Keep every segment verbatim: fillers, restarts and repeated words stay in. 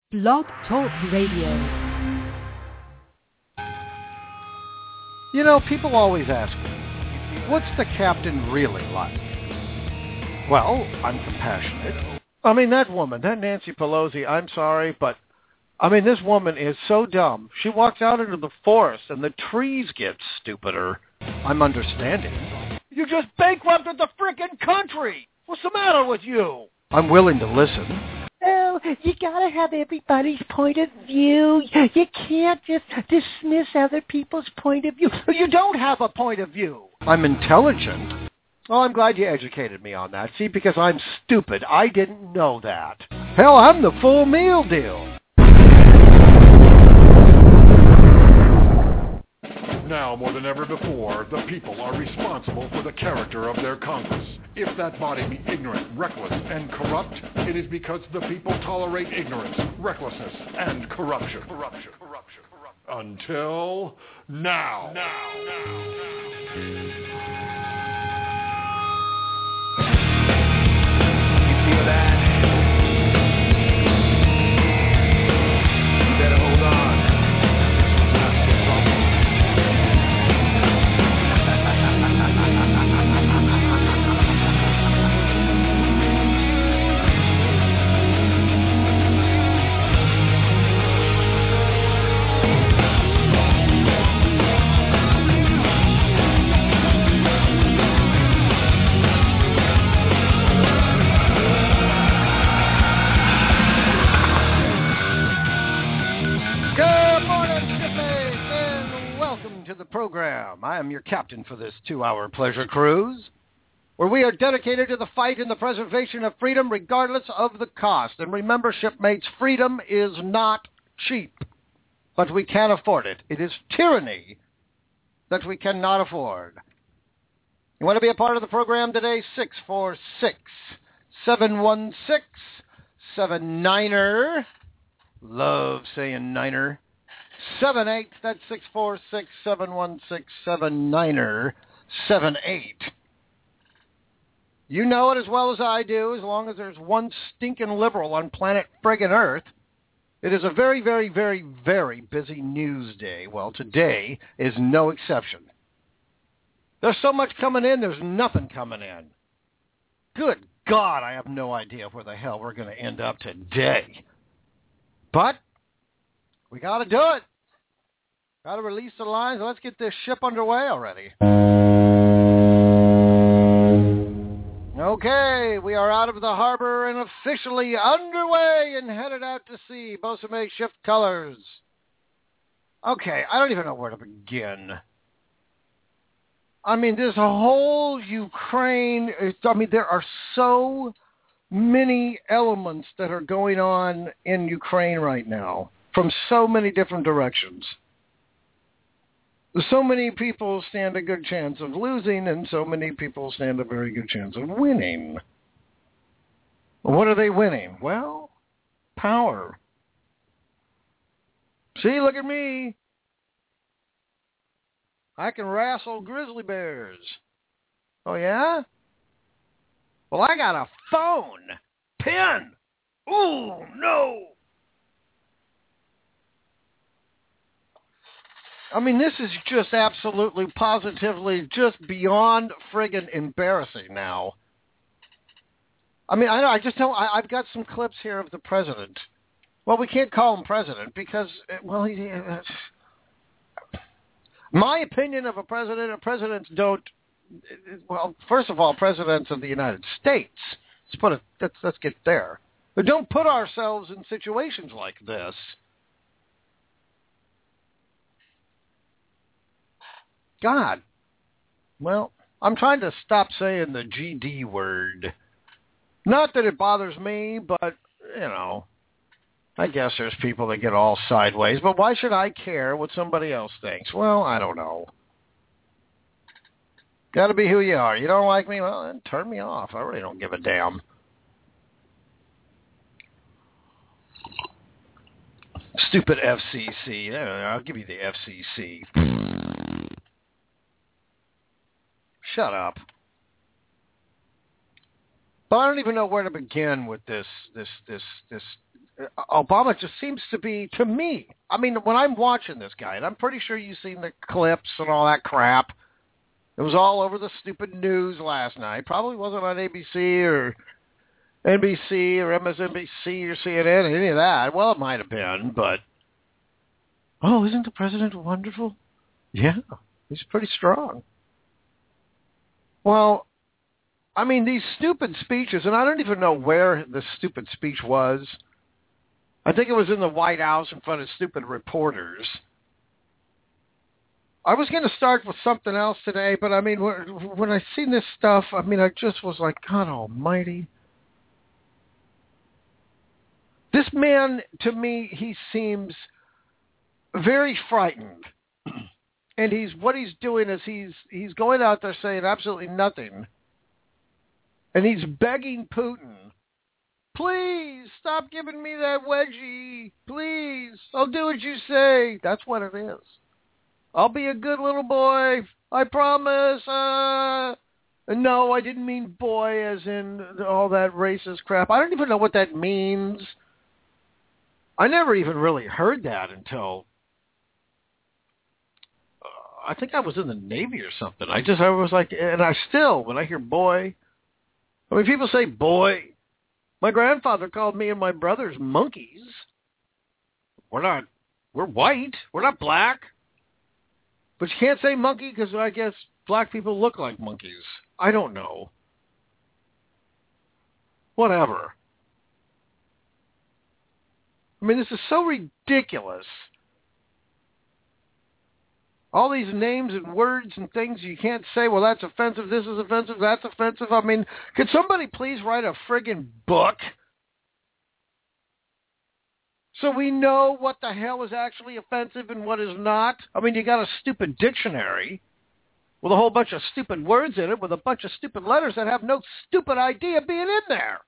Blog Talk Radio. You know, people always ask me, what's the captain really like? Well, I'm compassionate. I mean, that woman, that Nancy Pelosi, I'm sorry, but, I mean, this woman is so dumb. She walks out into the forest and the trees get stupider. I'm understanding. You just bankrupted the frickin' country! What's the matter with you? I'm willing to listen. Oh, you gotta have everybody's point of view. You can't just dismiss other people's point of view. You don't have a point of view. I'm intelligent. Well, I'm glad you educated me on that. See, because I'm stupid. I didn't know that. Hell, I'm the full meal deal. Now, more than ever before, the people are responsible for the character of their Congress. If that body be ignorant, reckless, and corrupt, it is because the people tolerate ignorance, recklessness, and corruption. Corruption, corruption, corruption. Until now. Now, now, now. You feel that? You better hold on. Program. I am your captain for this two-hour pleasure cruise, where we are dedicated to the fight and the preservation of freedom regardless of the cost. And remember, shipmates, freedom is not cheap, but we can afford it. It is tyranny that we cannot afford. You want to be a part of the program today? six four six, seven one six, seven niner. Love saying niner. Seven eight, that's six four six, seven one six, seven niner, seven eight. You know it as well as I do, as long as there's one stinking liberal on planet friggin' Earth. It is a very, very, very, very busy news day. Well, today is no exception. There's so much coming in, there's nothing coming in. Good God, I have no idea where the hell we're going to end up today. But we got to do it. Got to release the lines. Let's get this ship underway already. Okay, we are out of the harbor and officially underway and headed out to sea. Bosame, shift colors. Okay, I don't even know where to begin. I mean, this whole Ukraine, I mean, there are so many elements that are going on in Ukraine right now from so many different directions. So many people stand a good chance of losing, and so many people stand a very good chance of winning. What are they winning? Well, power. See, look at me. I can wrestle grizzly bears. Oh, yeah? Well, I got a phone. Pen. Ooh, no. I mean, this is just absolutely, positively, just beyond friggin' embarrassing now. I mean, I, I just don't, I, I've got some clips here of the president. Well, we can't call him president because, well, he, uh, my opinion of a president, presidents don't, well, first of all, presidents of the United States, let's put it, let's, let's get there. But don't put ourselves in situations like this. God. Well, I'm trying to stop saying the G D word. Not that it bothers me, but, you know, I guess there's people that get all sideways. But why should I care what somebody else thinks? Well, I don't know. Got to be who you are. You don't like me? Well, then turn me off. I really don't give a damn. Stupid F C C. I'll give you the F C C. Shut up. But I don't even know where to begin with this, this, this, this Obama just seems to be, to me, I mean, when I'm watching this guy, and I'm pretty sure you've seen the clips and all that crap. It was all over the stupid news last night. Probably wasn't on A B C or N B C or M S N B C or C N N, any of that. Well, it might have been, but, oh, isn't the president wonderful? Yeah, he's pretty strong. Well, I mean, these stupid speeches, and I don't even know where the stupid speech was. I think it was in the White House in front of stupid reporters. I was going to start with something else today, but I mean, when I seen this stuff, I mean, I just was like, God almighty. This man, to me, he seems very frightened. And he's what he's doing is he's he's going out there saying absolutely nothing. And he's begging Putin, please stop giving me that wedgie. Please, I'll do what you say. That's what it is. I'll be a good little boy. I promise. Uh, no, I didn't mean boy as in all that racist crap. I don't even know what that means. I never even really heard that until uh, I think I was in the Navy or something. I just, I was like, and I still, when I hear boy, I mean, people say boy. My grandfather called me and my brothers monkeys. We're not, we're white. We're not black. But you can't say monkey because I guess black people look like monkeys. I don't know. Whatever. I mean, this is so ridiculous. All these names and words and things you can't say, well, that's offensive, this is offensive, that's offensive. I mean, could somebody please write a friggin' book so we know what the hell is actually offensive and what is not? I mean, you got a stupid dictionary with a whole bunch of stupid words in it with a bunch of stupid letters that have no stupid idea being in there.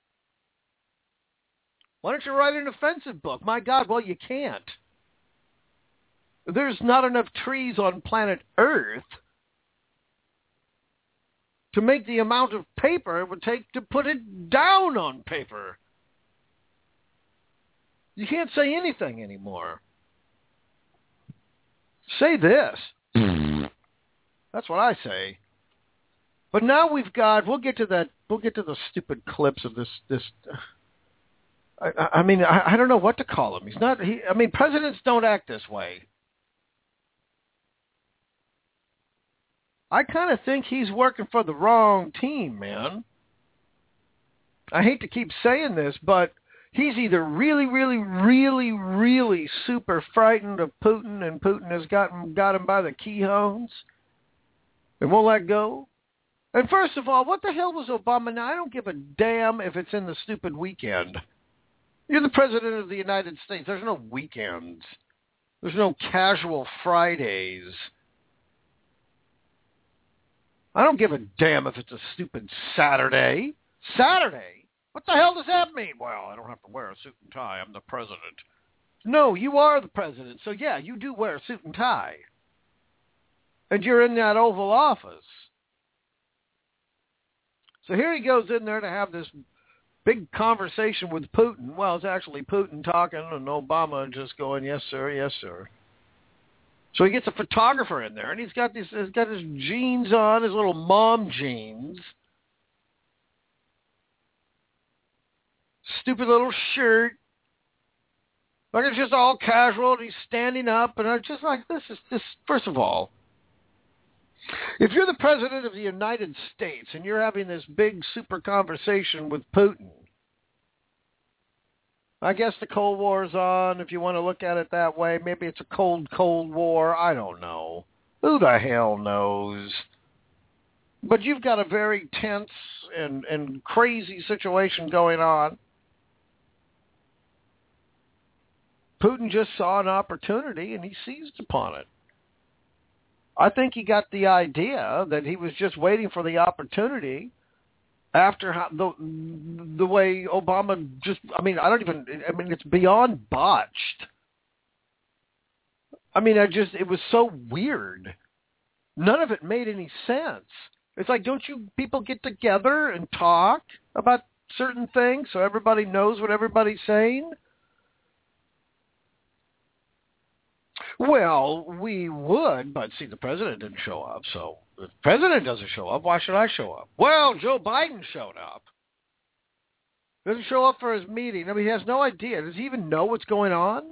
Why don't you write an offensive book? My God, well, you can't. There's not enough trees on planet Earth to make the amount of paper it would take to put it down on paper. You can't say anything anymore. Say this. That's what I say. But now we've got, we'll get to that, we'll get to the stupid clips of this, this, I, I mean, I, I don't know what to call him. He's not, he, I mean, presidents don't act this way. I kind of think he's working for the wrong team, man. I hate to keep saying this, but he's either really, really, really, really super frightened of Putin, and Putin has gotten got him by the keyhones and won't let go. And first of all, what the hell was Obama? Now, I don't give a damn if it's in the stupid weekend. You're the president of the United States. There's no weekends. There's no casual Fridays. I don't give a damn if it's a stupid Saturday. Saturday? What the hell does that mean? Well, I don't have to wear a suit and tie. I'm the president. No, you are the president. So, yeah, you do wear a suit and tie. And you're in that Oval Office. So here he goes in there to have this big conversation with Putin. Well, it's actually Putin talking and Obama just going, yes, sir, yes, sir. So he gets a photographer in there, and he's got this, he's got his jeans on, his little mom jeans. Stupid little shirt. Like it's just all casual, and he's standing up, and I'm just like, this is, this, first of all, if you're the president of the United States, and you're having this big super conversation with Putin, I guess the Cold War's on, if you want to look at it that way. Maybe it's a cold, cold war. I don't know. Who the hell knows? But you've got a very tense and, and crazy situation going on. Putin just saw an opportunity, and he seized upon it. I think he got the idea that he was just waiting for the opportunity after how, the the way Obama just, I mean, I don't even, I mean, it's beyond botched. I mean, I just, it was so weird. None of it made any sense. It's like, don't you people get together and talk about certain things so everybody knows what everybody's saying? Well, we would, but see, the president didn't show up, so if the president doesn't show up, why should I show up? Well, Joe Biden showed up. Doesn't show up for his meeting. I mean, he has no idea. Does he even know what's going on?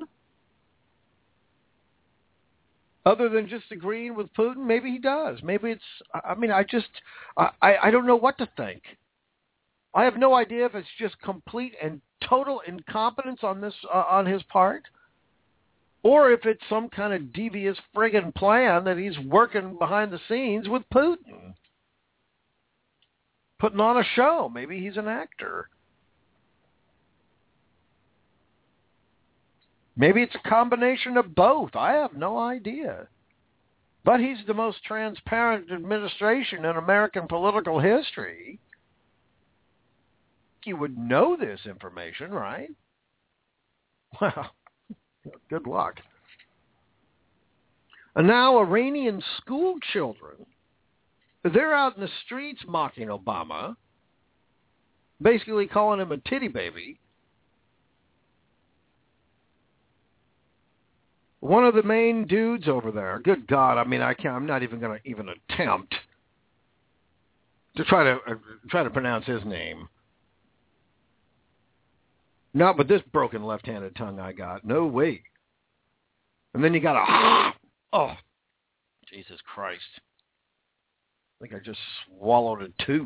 Other than just agreeing with Putin? Maybe he does. Maybe it's, I mean, I just, I, I don't know what to think. I have no idea if it's just complete and total incompetence on this, uh, on his part, or if it's some kind of devious friggin' plan that he's working behind the scenes with Putin. Putting on a show. Maybe he's an actor. Maybe it's a combination of both. I have no idea. But he's the most transparent administration in American political history. You would know this information, right? Well, good luck. And now Iranian school children, they're out in the streets mocking Obama, basically calling him a titty baby. One of the main dudes over there, good God, I mean, I can't, I'm not even going to even attempt to try to uh, try to pronounce his name. Not with this broken left-handed tongue I got. No way. And then you got a, oh, Jesus Christ. I think I just swallowed a tooth.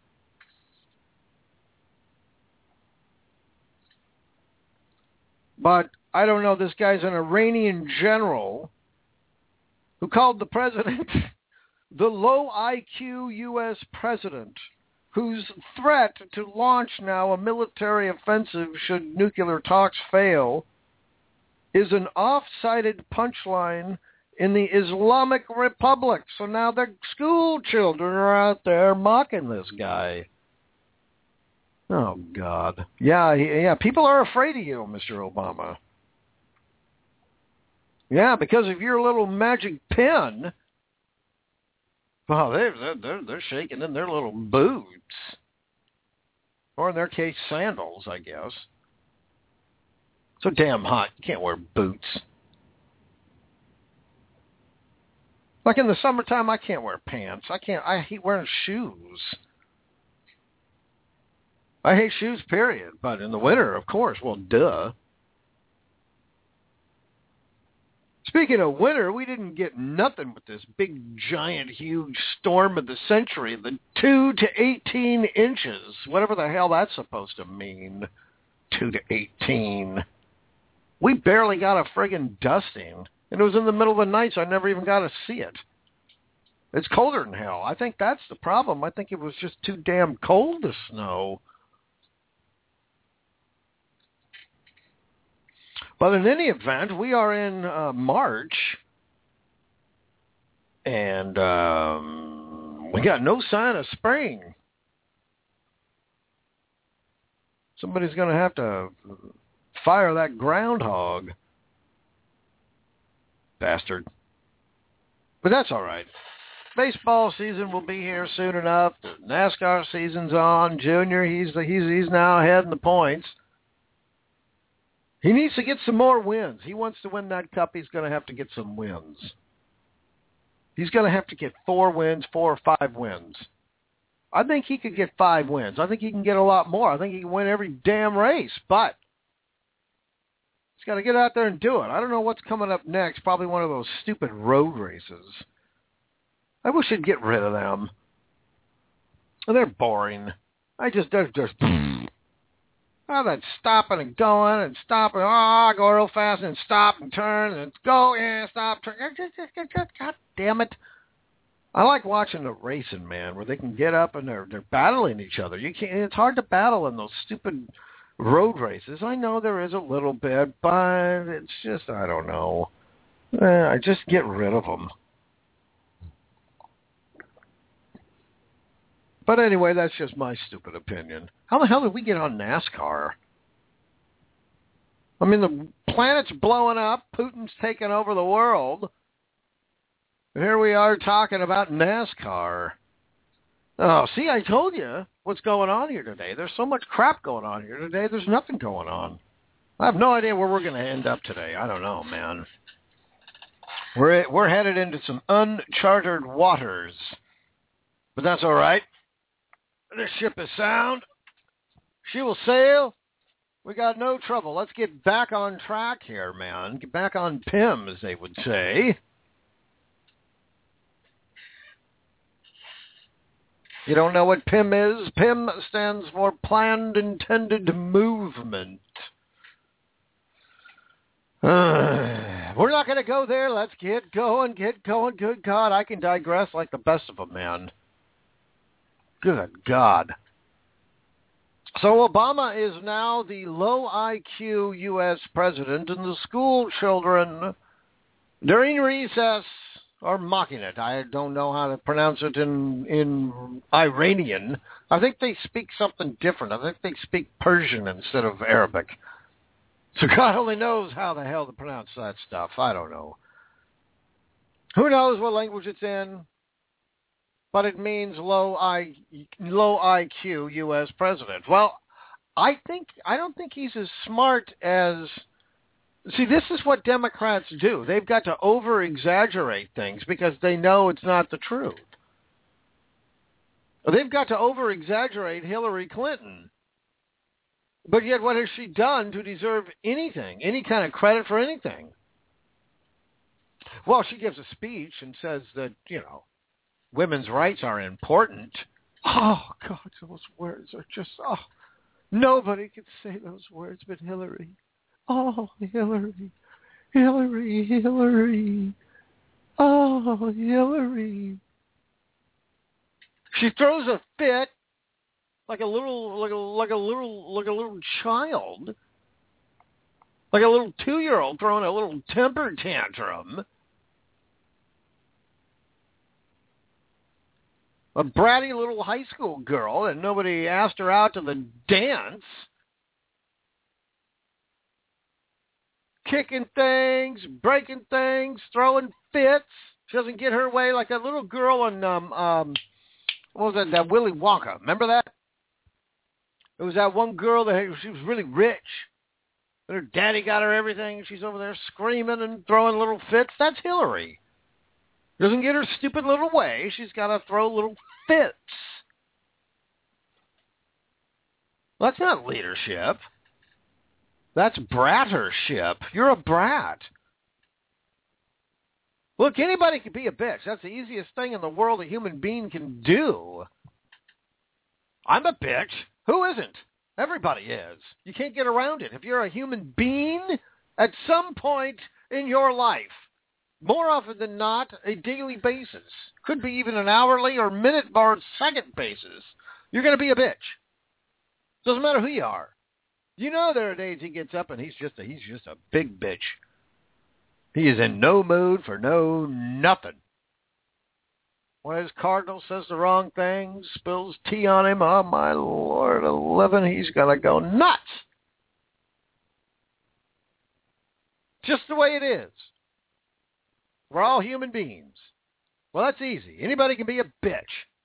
But I don't know, this guy's an Iranian general who called the president the low I Q U S president, whose threat to launch now a military offensive should nuclear talks fail is an off-cited punchline in the Islamic Republic. So now the school children are out there mocking this guy. Oh, God. Yeah, yeah, people are afraid of you, Mister Obama. Yeah, because of your little magic pen. Well, they're, they're, they're shaking in their little boots. Or in their case, sandals, I guess. So damn hot, you can't wear boots. Like in the summertime, I can't wear pants. I can't, I hate wearing shoes. I hate shoes, period. But in the winter, of course, well, duh. Speaking of winter, we didn't get nothing with this big, giant, huge storm of the century, the two to eighteen inches, whatever the hell that's supposed to mean, two to eighteen. We barely got a friggin' dusting, and it was in the middle of the night, so I never even got to see it. It's colder than hell. I think that's the problem. I think it was just too damn cold to snow. But in any event, we are in uh, March, and um, we got no sign of spring. Somebody's going to have to fire that groundhog. Bastard. But that's all right. Baseball season will be here soon enough. The NASCAR season's on. Junior, he's he's he's now ahead in the points. He needs to get some more wins. He wants to win that cup. He's going to have to get some wins. He's going to have to get four wins, four or five wins. I think he could get five wins. I think he can get a lot more. I think he can win every damn race, but he's got to get out there and do it. I don't know what's coming up next. Probably one of those stupid road races. I wish he'd get rid of them. They're boring. I just, they're just... Oh, that stopping and going and stopping. Oh, go real fast and stop and turn and go and stop. Turn. God damn it. I like watching the racing, man, where they can get up and they're they're battling each other. You can't. It's hard to battle in those stupid road races. I know there is a little bit, but it's just, I don't know. Eh, I just get rid of them. But anyway, that's just my stupid opinion. How the hell did we get on NASCAR? I mean, the planet's blowing up. Putin's taking over the world. Here we are talking about NASCAR. Oh, see, I told you what's going on here today. There's so much crap going on here today. There's nothing going on. I have no idea where we're going to end up today. I don't know, man. We're we're headed into some uncharted waters, but that's all right. This ship is sound. She will sail. We got no trouble. Let's get back on track here, man. Get back on P I M, as they would say. You don't know what P I M is? P I M stands for Planned Intended Movement. Uh, we're not going to go there. Let's get going, get going. Good God, I can digress like the best of them, man. Good God. So Obama is now the low I Q U S president, and the school children during recess are mocking it. I don't know how to pronounce it in in Iranian. I think they speak something different. I think they speak Persian instead of Arabic. So God only knows how the hell to pronounce that stuff. I don't know. Who knows what language it's in? But it means low I low I Q U S president. Well, I think I don't think he's as smart as. See, this is what Democrats do. They've got to over-exaggerate things because they know it's not the truth. They've got to over-exaggerate Hillary Clinton. But yet, what has she done to deserve anything, any kind of credit for anything? Well, she gives a speech and says that, you know, women's rights are important. Oh, God, those words are just, oh, nobody can say those words but Hillary. Oh, Hillary, Hillary, Hillary, oh, Hillary. She throws a fit like a little, like a, like a little, like a little child, like a little two-year-old throwing a little temper tantrum. A bratty little high school girl, and nobody asked her out to the dance. Kicking things, breaking things, throwing fits. She doesn't get her way like that little girl in, um, um, what was that, that Willy Wonka. Remember that? It was that one girl that she was really rich. And her daddy got her everything. She's over there screaming and throwing little fits. That's Hillary. Doesn't get her stupid little way. She's got to throw little fits. Well, that's not leadership. That's brattership. You're a brat. Look, anybody can be a bitch. That's the easiest thing in the world a human being can do. I'm a bitch. Who isn't? Everybody is. You can't get around it. If you're a human being, at some point in your life, more often than not, a daily basis, could be even an hourly or minute or second basis, you're going to be a bitch. Doesn't matter who you are. You know there are days he gets up and he's just a, he's just a big bitch. He is in no mood for no nothing. When his cardinal says the wrong thing, spills tea on him, oh my Lord, eleven, he's going to go nuts. Just the way it is. We're all human beings. Well, that's easy. Anybody can be a bitch.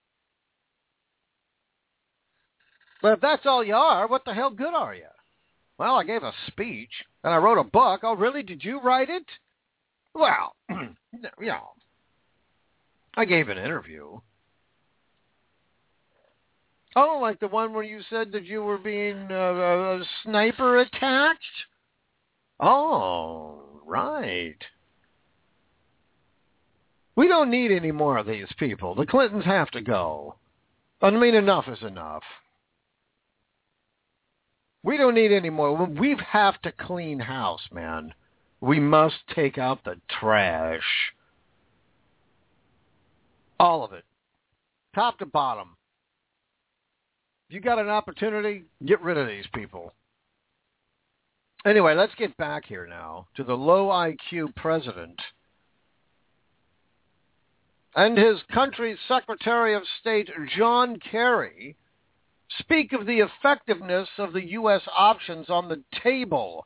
But if that's all you are, what the hell good are you? Well, I gave a speech, and I wrote a book. Oh, really? Did you write it? Well, you know, I gave an interview. Oh, like the one where you said that you were being uh, a sniper attacked? Oh, right. We don't need any more of these people. The Clintons have to go. I mean, enough is enough. We don't need any more. We have to clean house, man. We must take out the trash. All of it. Top to bottom. If you got an opportunity, get rid of these people. Anyway, let's get back here now to the low I Q president and his country's Secretary of State, John Kerry, speak of the effectiveness of the U S options on the table.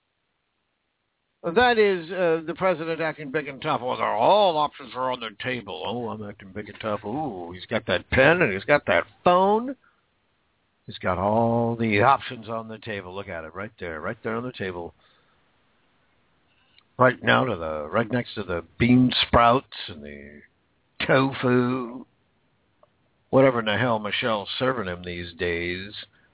That is, uh, the president acting big and tough. Well, all options are on the table. Oh, I'm acting big and tough. Ooh, he's got that pen and he's got that phone. He's got all the options on the table. Look at it right there, right there on the table. Right now to the, right next to the bean sprouts and the tofu, whatever in the hell Michelle's serving him these days.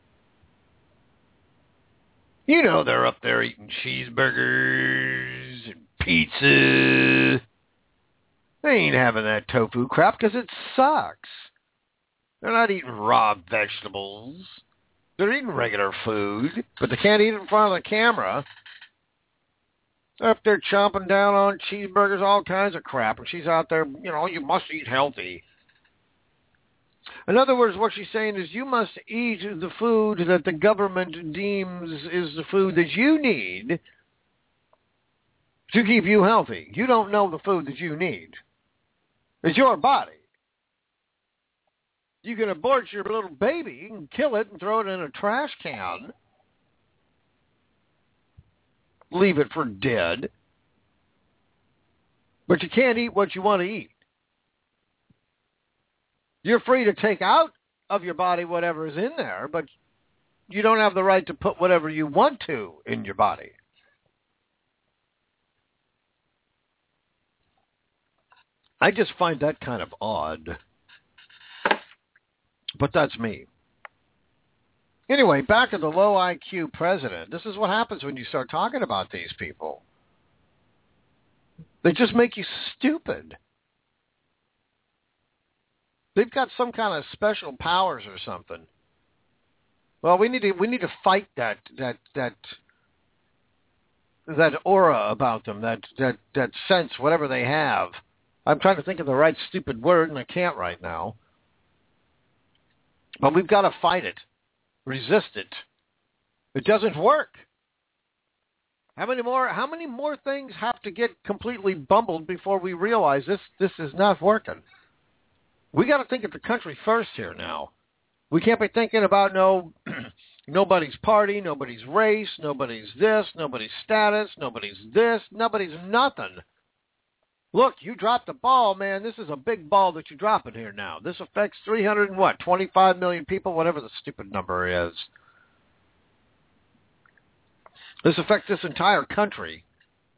You know they're up there eating cheeseburgers and pizza. They ain't having that tofu crap because it sucks. They're not eating raw vegetables. They're eating regular food, but they can't eat it in front of the camera. They're up there chomping down on cheeseburgers, all kinds of crap, and she's out there, you know, you must eat healthy. In other words, what she's saying is you must eat the food that the government deems is the food that you need to keep you healthy. You don't know the food that you need. It's your body. You can abort your little baby and kill it and throw it in a trash can. Leave it for dead. But you can't eat what you want to eat. You're free to take out of your body whatever is in there, but you don't have the right to put whatever you want to in your body. I just find that kind of odd. But that's me. Anyway, back to the low I Q president. This is what happens when you start talking about these people. They just make you stupid. They've got some kind of special powers or something. Well, we need to we need to fight that that that that aura about them, that that that sense, whatever they have. I'm trying to think of the right stupid word, and I can't right now. But we've got to fight it, resist it. It doesn't work. How many more? How many more things have to get completely bumbled before we realize this this is not working? We got to think of the country first here now. We can't be thinking about no nobody's party, nobody's race, nobody's this, nobody's status, nobody's this, nobody's nothing. Look, you dropped the ball, man. This is a big ball that you're dropping here now. This affects three hundred and what, twenty-five million people, whatever the stupid number is. This affects this entire country.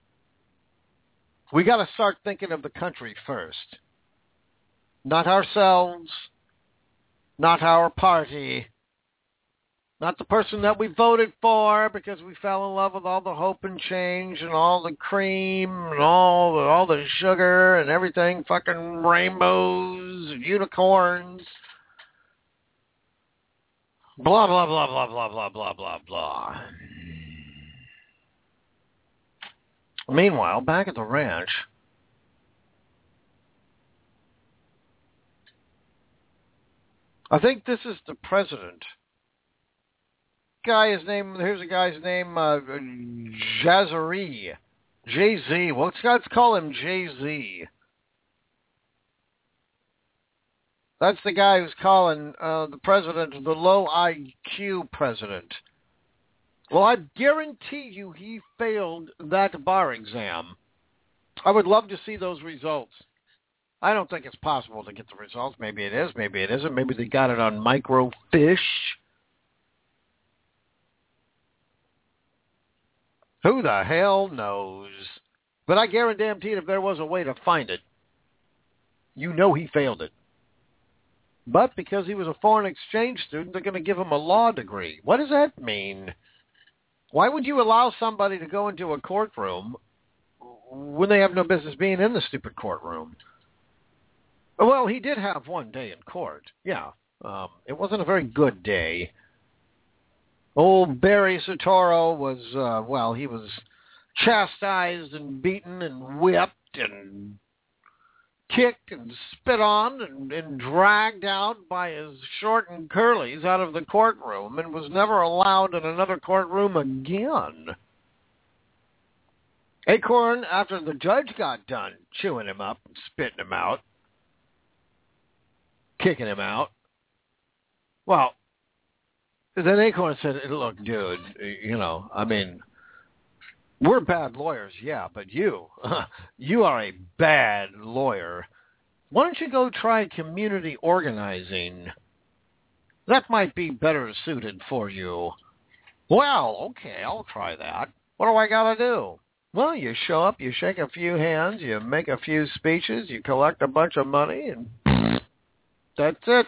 We got to start thinking of the country first. Not ourselves, not our party, not the person that we voted for because we fell in love with all the hope and change and all the cream and all the, all the sugar and everything, fucking rainbows and unicorns. Blah, blah, blah, blah, blah, blah, blah, blah, blah. Meanwhile, back at the ranch, I think this is the president. Guy, his name, here's a guy's name, uh, Jazari. Jay-Z. Well, let's, let's call him Jay-Z. That's the guy who's calling uh, the president the low I Q president. Well, I guarantee you he failed that bar exam. I would love to see those results. I don't think it's possible to get the results. Maybe it is, maybe it isn't. Maybe they got it on microfiche. Who the hell knows? But I guarantee if there was a way to find it, you know he failed it. But because he was a foreign exchange student, they're going to give him a law degree. What does that mean? Why would you allow somebody to go into a courtroom when they have no business being in the stupid courtroom? Well, he did have one day in court. Yeah. Um, it wasn't a very good day. Old Barry Soetoro was, uh, well, he was chastised and beaten and whipped and kicked and spit on and, and dragged out by his short and curlies out of the courtroom and was never allowed in another courtroom again. Acorn, after the judge got done chewing him up and spitting him out, kicking him out, well, then Acorn said, look, dude, you know, I mean, we're bad lawyers, yeah, but you, you are a bad lawyer. Why don't you go try community organizing? That might be better suited for you. Well, okay, I'll try that. What do I got to do? Well, you show up, you shake a few hands, you make a few speeches, you collect a bunch of money, and that's it.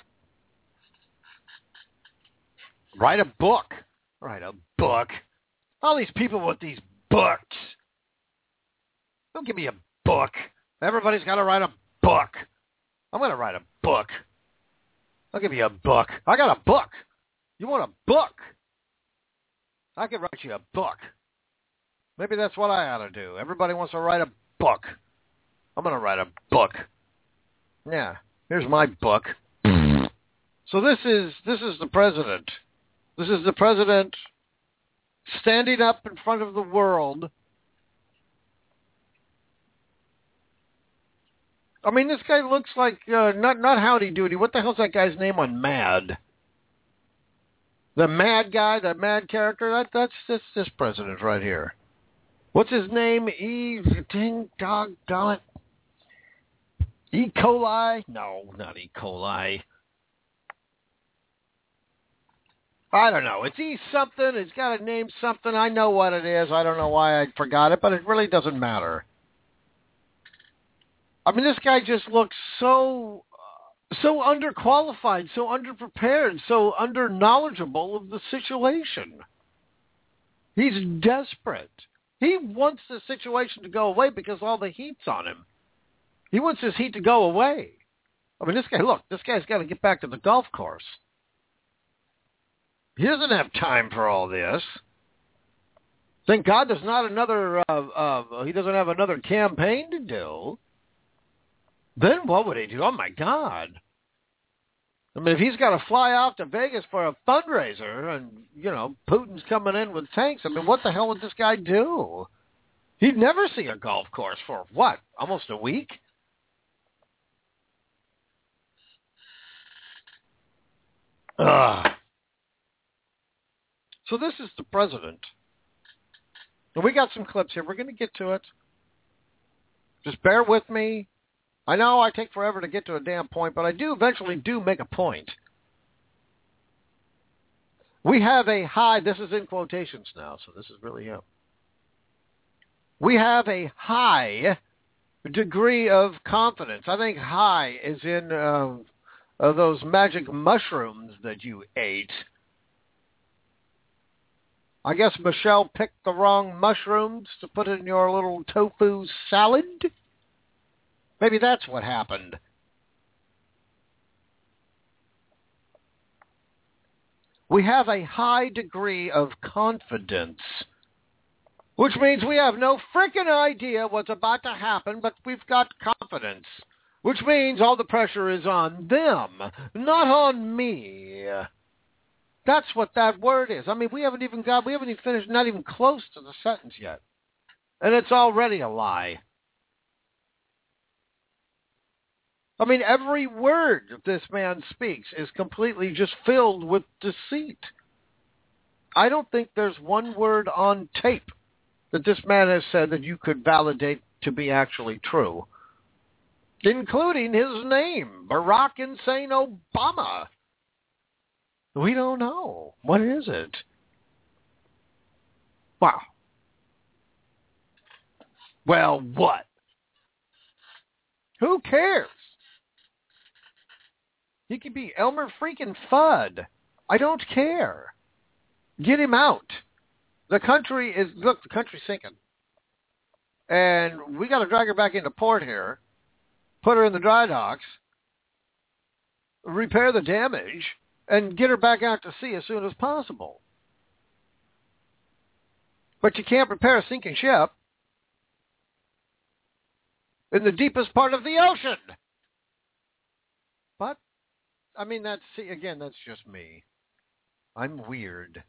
Write a book. Write a book. All these people with these books. Don't give me a book. Everybody's got to write a book. I'm going to write a book. I'll give you a book. I got a book. You want a book? I could write you a book. Maybe that's what I ought to do. Everybody wants to write a book. I'm going to write a book. Yeah, here's my book. So this is this is the president. This is the president standing up in front of the world. I mean, this guy looks like uh, not not Howdy Doody. What the hell's that guy's name on Mad? The Mad guy, the Mad character. That that's this this president right here. What's his name? E. Ding dog dog it. E. coli? No, not E. coli. I don't know. It's E something. It's got a name something. I know what it is. I don't know why I forgot it, but it really doesn't matter. I mean, this guy just looks so, uh, so underqualified, so underprepared, so under-knowledgeable of the situation. He's desperate. He wants the situation to go away because all the heat's on him. He wants his heat to go away. I mean, this guy, look, this guy's got to get back to the golf course. He doesn't have time for all this. Thank God there's not another, uh, uh, he doesn't have another campaign to do. Then what would he do? Oh, my God. I mean, if he's got to fly off to Vegas for a fundraiser and, you know, Putin's coming in with tanks, I mean, what the hell would this guy do? He'd never see a golf course for, what, almost a week? Ugh. So this is the president. And we got some clips here. We're going to get to it. Just bear with me. I know I take forever to get to a damn point, but I do eventually do make a point. We have a high, this is in quotations now, so this is really him. We have a high degree of confidence. I think high is in uh, uh, those magic mushrooms that you ate. I guess Michelle picked the wrong mushrooms to put in your little tofu salad. Maybe that's what happened. We have a high degree of confidence, which means we have no freaking idea what's about to happen, but we've got confidence, which means all the pressure is on them, not on me. That's what that word is. I mean, we haven't even got, we haven't even finished, not even close to the sentence yet. And it's already a lie. I mean, every word this man speaks is completely just filled with deceit. I don't think there's one word on tape that this man has said that you could validate to be actually true, including his name, Barack Insane Obama. We don't know. What is it? Wow. Well, what? Who cares? He could be Elmer freaking Fudd. I don't care. Get him out. The country is, look, the country's sinking. And we got to drag her back into port here, put her in the dry docks, repair the damage, and get her back out to sea as soon as possible. But you can't repair a sinking ship in the deepest part of the ocean. But, I mean, that's, see, again, that's just me. I'm weird.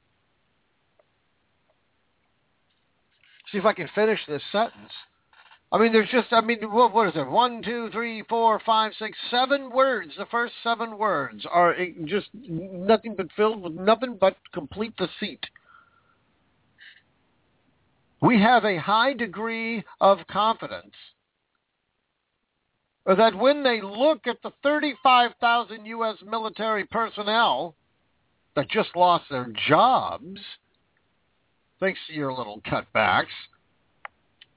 See if I can finish this sentence. I mean, there's just, I mean, what, what is it? One, two, three, four, five, six, seven words. The first seven words are just nothing but filled with nothing but complete deceit. We have a high degree of confidence that when they look at the thirty-five thousand U S military personnel that just lost their jobs, thanks to your little cutbacks,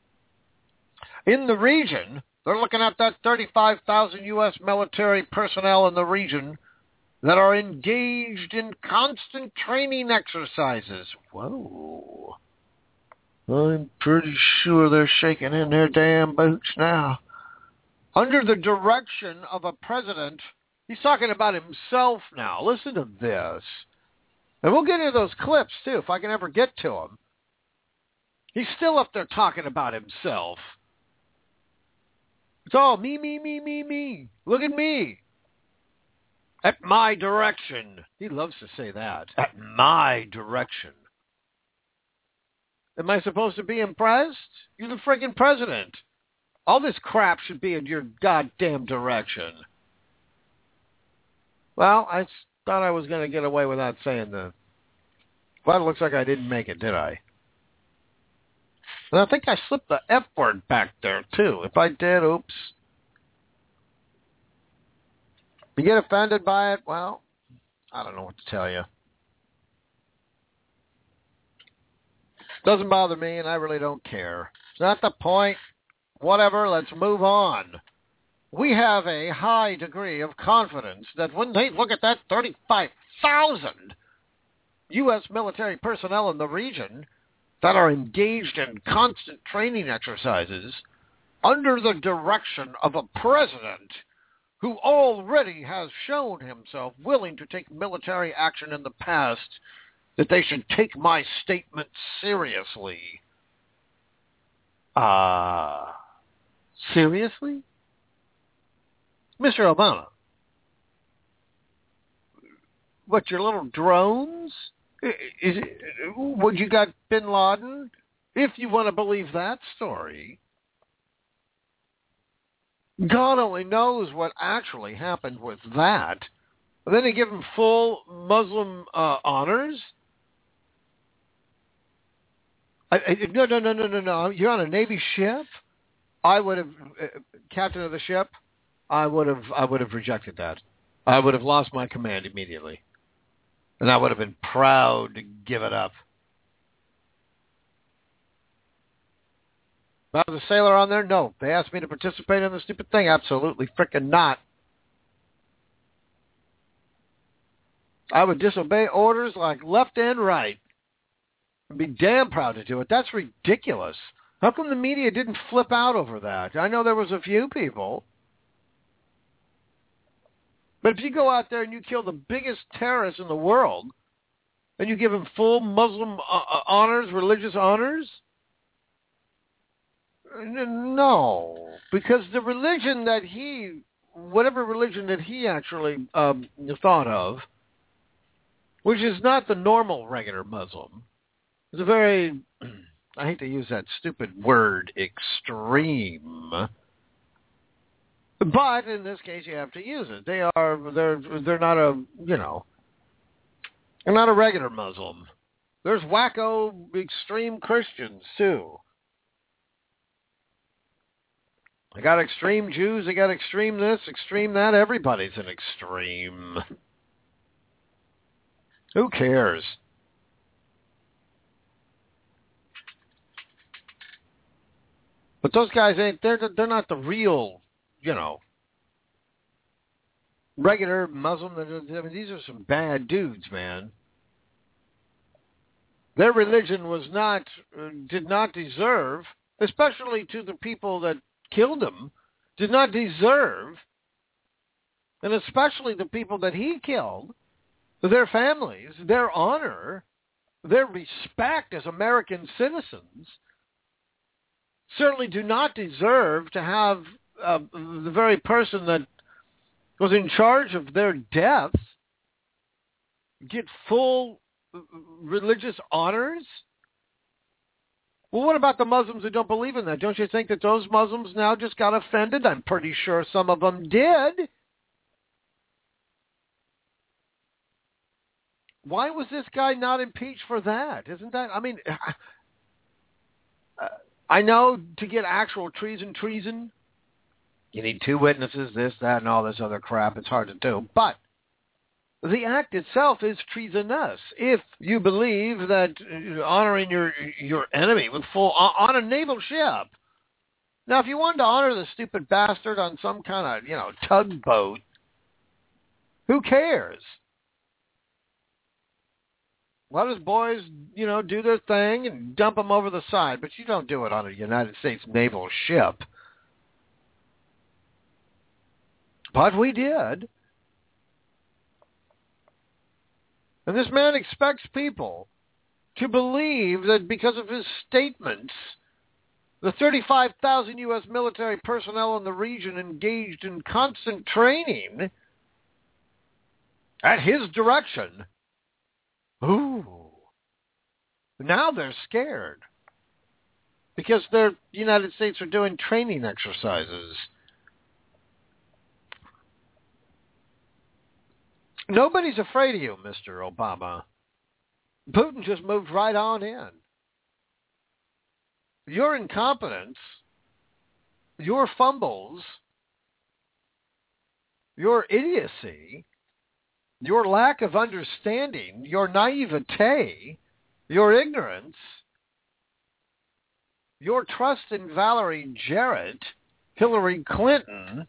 in the region. They're looking at that thirty-five thousand U S military personnel in the region that are engaged in constant training exercises. Whoa. I'm pretty sure they're shaking in their damn boots now. Under the direction of a president, he's talking about himself now. Listen to this. And we'll get into those clips, too, if I can ever get to them. He's still up there talking about himself. It's all me, me, me, me, me. Look at me. At my direction. He loves to say that. At my direction. Am I supposed to be impressed? You're the friggin' president. All this crap should be in your goddamn direction. Well, I thought I was going to get away without saying that. But it looks like I didn't make it, did I? And I think I slipped the F word back there, too. If I did, oops. You get offended by it? Well, I don't know what to tell you. Doesn't bother me, and I really don't care. It's not the point. Whatever, let's move on. We have a high degree of confidence that when they look at that thirty-five thousand U S military personnel in the region that are engaged in constant training exercises under the direction of a president who already has shown himself willing to take military action in the past, that they should take my statement seriously. Ah, uh, seriously? Mister Obama, what, your little drones? Is it, would you got bin Laden? If you want to believe that story. God only knows what actually happened with that. And then they give him full Muslim uh, honors? I, I, no, no, no, no, no, no. You're on a Navy ship? I would have, uh, captain of the ship, I would have, I would have rejected that. I would have lost my command immediately. And I would have been proud to give it up. If I was a sailor on there, no. They asked me to participate in the stupid thing. Absolutely frickin' not. I would disobey orders like left and right. I'd be damn proud to do it. That's ridiculous. How come the media didn't flip out over that? I know there was a few people. But if you go out there and you kill the biggest terrorist in the world, and you give him full Muslim uh, honors, religious honors, no. Because the religion that he, whatever religion that he actually um, thought of, which is not the normal regular Muslim, is a very, I hate to use that stupid word, extreme. But in this case, you have to use it. They are, they're, they're not a, you know, they're not a regular Muslim. There's wacko extreme Christians, too. They got extreme Jews, they got extreme this, extreme that. Everybody's an extreme. Who cares? But those guys ain't, they're, they're not the real, you know, regular Muslim. I mean, these are some bad dudes, man. Their religion was not, uh, did not deserve, especially to the people that killed them, did not deserve, and especially the people that he killed, their families, their honor, their respect as American citizens, certainly do not deserve to have uh, the very person that was in charge of their deaths get full religious honors? Well, what about the Muslims who don't believe in that? Don't you think that those Muslims now just got offended? I'm pretty sure some of them did. Why was this guy not impeached for that? Isn't that, I mean, uh, I know to get actual treason, treason, you need two witnesses, this, that, and all this other crap. It's hard to do. But the act itself is treasonous. If you believe that honoring your your enemy with full on a naval ship, Now, if you wanted to honor the stupid bastard on some kind of, you know, tugboat, who cares? Let his boys, you know, do their thing and dump them over the side, but you don't do it on a United States naval ship. But we did. And this man expects people to believe that because of his statements, the thirty-five thousand U S military personnel in the region engaged in constant training at his direction, ooh, now they're scared because the United States are doing training exercises. Nobody's afraid of you, Mister Obama. Putin just moved right on in. Your incompetence, your fumbles, your idiocy, your lack of understanding, your naivete, your ignorance, your trust in Valerie Jarrett, Hillary Clinton,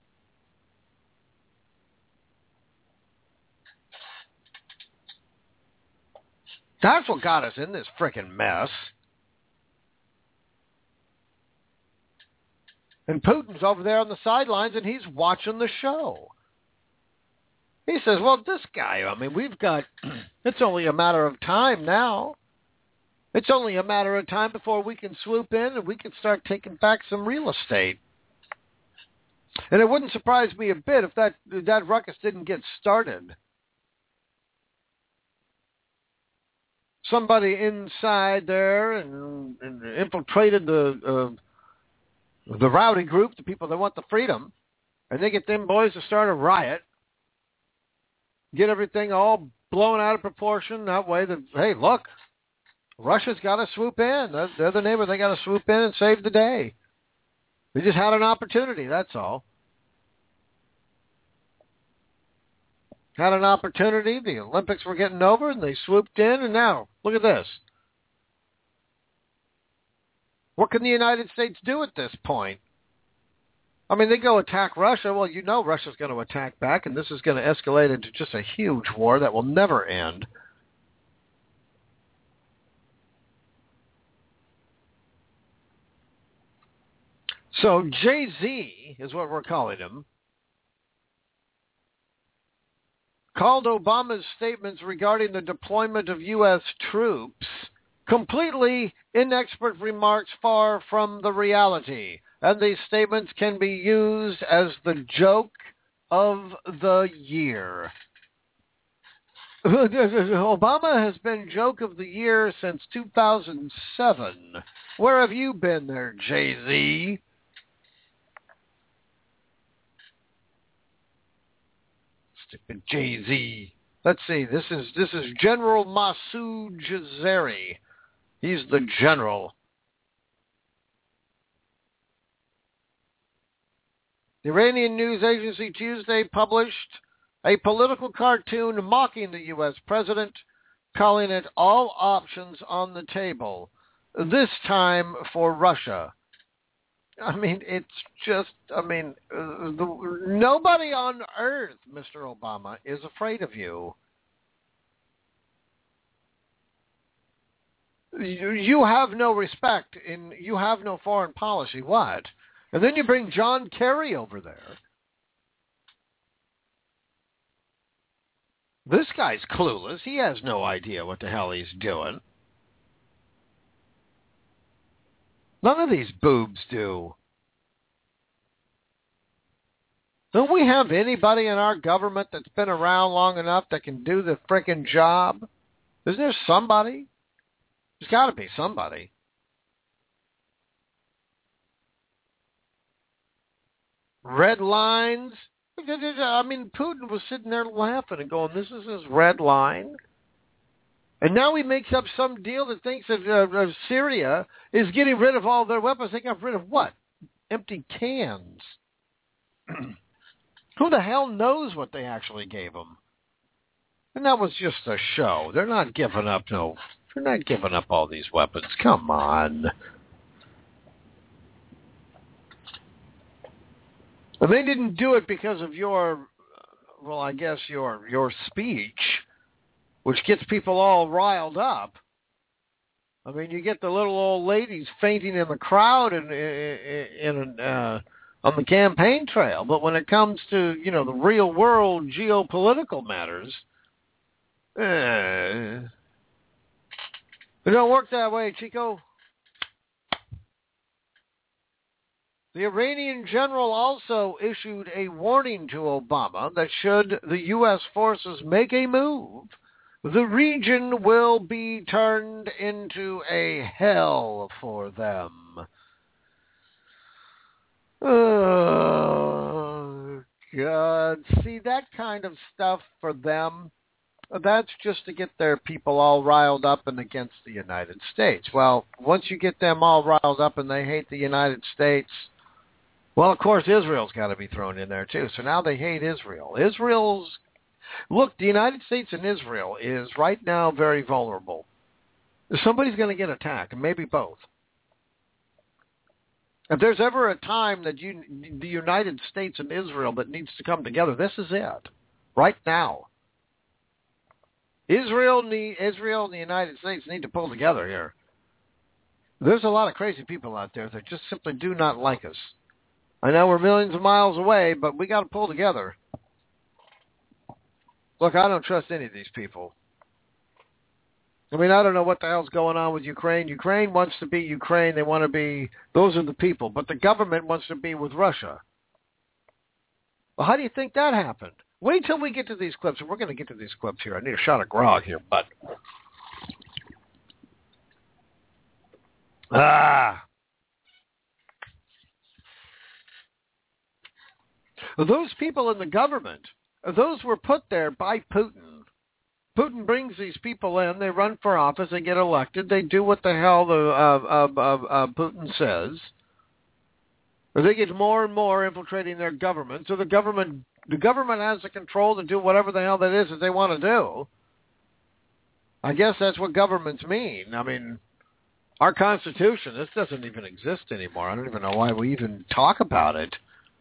that's what got us in this frickin' mess. And Putin's over there on the sidelines, and he's watching the show. He says, well, this guy, I mean, we've got, it's only a matter of time now. It's only a matter of time before we can swoop in and we can start taking back some real estate. And it wouldn't surprise me a bit if that, that ruckus didn't get started. Somebody inside there and, and infiltrated the uh, the rowdy group, the people that want the freedom, and they get them boys to start a riot, get everything all blown out of proportion. That way, that hey, look, Russia's got to swoop in. They're, they're the neighbor. They got to swoop in and save the day. They just had an opportunity. That's all. Had an opportunity. The Olympics were getting over, and they swooped in, and now, look at this. What can the United States do at this point? I mean, they go attack Russia. Well, you know Russia's going to attack back, and this is going to escalate into just a huge war that will never end. So Jay-Z is what we're calling him, called Obama's statements regarding the deployment of U S troops completely inexpert remarks far from the reality. And these statements can be used as the joke of the year. Obama has been joke of the year since two thousand seven. Where have you been there, Jay-Z? Stupid Jay-Z. Let's see. This is this is General Masoud Jazari. He's the general. The Iranian news agency Tuesday published a political cartoon mocking the U S president, calling it all options on the table, this time for Russia. I mean, it's just, I mean, uh, the, nobody on earth, Mister Obama, is afraid of you. You, you have no respect, in, you have no foreign policy. What? And then you bring John Kerry over there. This guy's clueless. He has no idea what the hell he's doing. None of these boobs do. Don't we have anybody in our government that's been around long enough that can do the frickin' job? Isn't there somebody? There's got to be somebody. Red lines. I mean, Putin was sitting there laughing and going, this is his red line? And now he makes up some deal that thinks that uh, Syria is getting rid of all their weapons. They got rid of what? Empty cans. Who the hell knows what they actually gave them? And that was just a show. They're not giving up no... They're not giving up all these weapons. Come on. And they didn't do it because of your, well, I guess your your speech, which gets people all riled up. I mean, you get the little old ladies fainting in the crowd and in, in, uh, on the campaign trail. But when it comes to, you know, the real world geopolitical matters, uh, it don't work that way, Chico. The Iranian general also issued a warning to Obama that should the U S forces make a move, the region will be turned into a hell for them. Oh, God. See, that kind of stuff for them, that's just to get their people all riled up and against the United States. Well, once you get them all riled up and they hate the United States, well, of course, Israel's got to be thrown in there, too. So now they hate Israel. Israel's... Look, the United States and Israel is right now very vulnerable. Somebody's going to get attacked, and maybe both. If there's ever a time that you, the United States and Israel that needs to come together, this is it. Right now. Israel, need, Israel and the United States need to pull together here. There's a lot of crazy people out there that just simply do not like us. I know we're millions of miles away, but we got to pull together. Look, I don't trust any of these people. I mean, I don't know what the hell's going on with Ukraine. Ukraine wants to be Ukraine. They want to be, those are the people. But the government wants to be with Russia. Well, how do you think that happened? Wait till we get to these clips. And we're going to get to these clips here. I need a shot of grog here, but... Ah... Those people in the government, those were put there by Putin. Putin brings these people in, they run for office, they get elected, they do what the hell the uh, uh, uh, uh, Putin says. Or they get more and more infiltrating their government, so the government the government has the control to do whatever the hell that is that they want to do. I guess that's what governments mean. I mean, our Constitution, this doesn't even exist anymore. I don't even know why we even talk about it.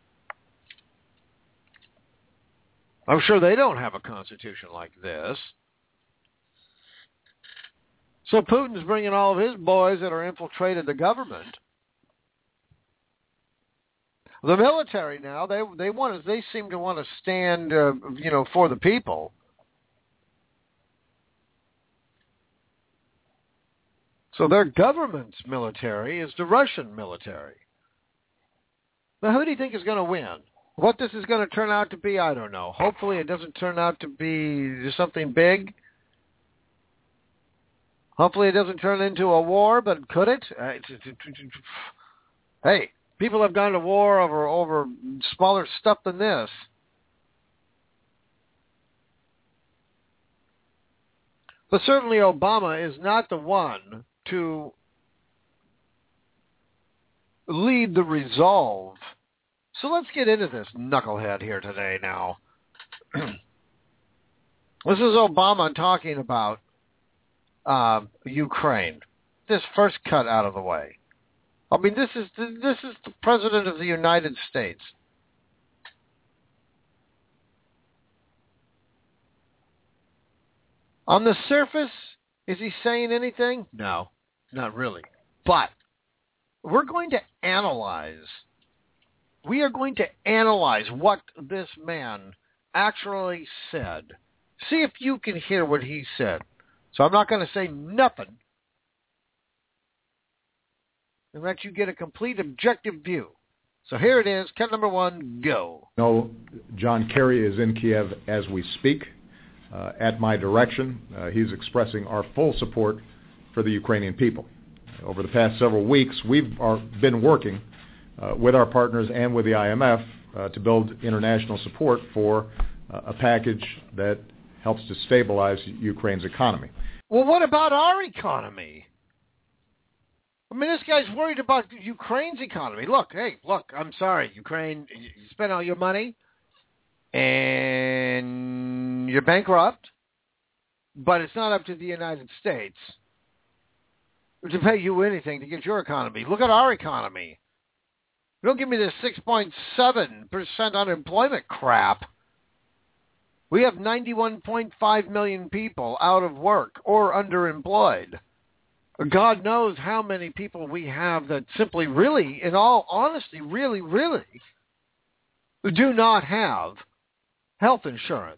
I'm sure they don't have a constitution like this. So Putin's bringing all of his boys that are infiltrated the government. The military now, they they want to, they seem to want to stand, uh, you know, for the people. So their government's military is the Russian military. Now, who do you think is going to win? What this is going to turn out to be, I don't know. Hopefully it doesn't turn out to be something big. Hopefully it doesn't turn into a war, but could it? Uh, hey, people have gone to war over, over smaller stuff than this. But certainly Obama is not the one to lead the resolve. So let's get into this knucklehead here today now. This is Obama talking about uh, Ukraine. This first cut out of the way. I mean, this is the, this is the President of the United States. On the surface, is he saying anything? No, not really. But we're going to analyze We are going to analyze what this man actually said. See if you can hear what he said. So I'm not going to say nothing and let you get a complete objective view. So here it is, cut number one, go. No, John Kerry is in Kiev as we speak. Uh, at my direction, uh, he's expressing our full support for the Ukrainian people. Over the past several weeks, we've are, been working Uh, with our partners and with the I M F uh, to build international support for uh, a package that helps to stabilize Ukraine's economy. Well, what about our economy? I mean, this guy's worried about Ukraine's economy. Look, hey, look, I'm sorry, Ukraine, you spent all your money and you're bankrupt, but it's not up to the United States to pay you anything to get your economy. Look at our economy. Don't give me this six point seven percent unemployment crap. We have ninety-one point five million people out of work or underemployed. God knows how many people we have that simply really, in all honesty, really, really do not have health insurance.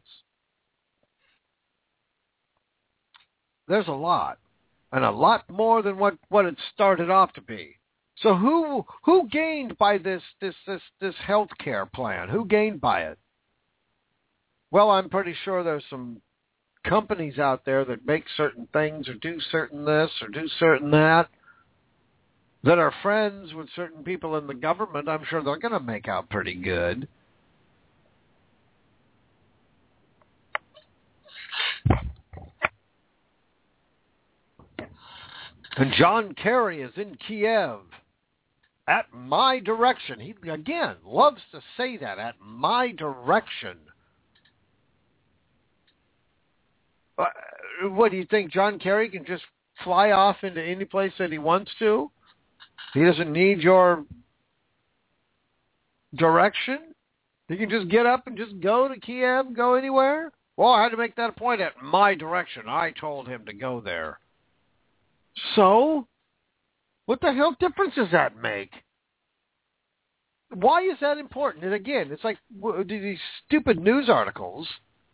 There's a lot, and a lot more than what, what it started off to be. So who who gained by this this this this health care plan? Who gained by it? Well, I'm pretty sure there's some companies out there that make certain things or do certain this or do certain that that are friends with certain people in the government. I'm sure they're going to make out pretty good. And John Kerry is in Kiev at my direction. He, again, loves to say that, at my direction. Uh, what do you think, John Kerry can just fly off into any place that he wants to? He doesn't need your direction? He can just get up and just go to Kiev, go anywhere? Well, I had to make that a point at my direction. I told him to go there. So, what the hell difference does that make? Why is that important? And again, it's like these stupid news articles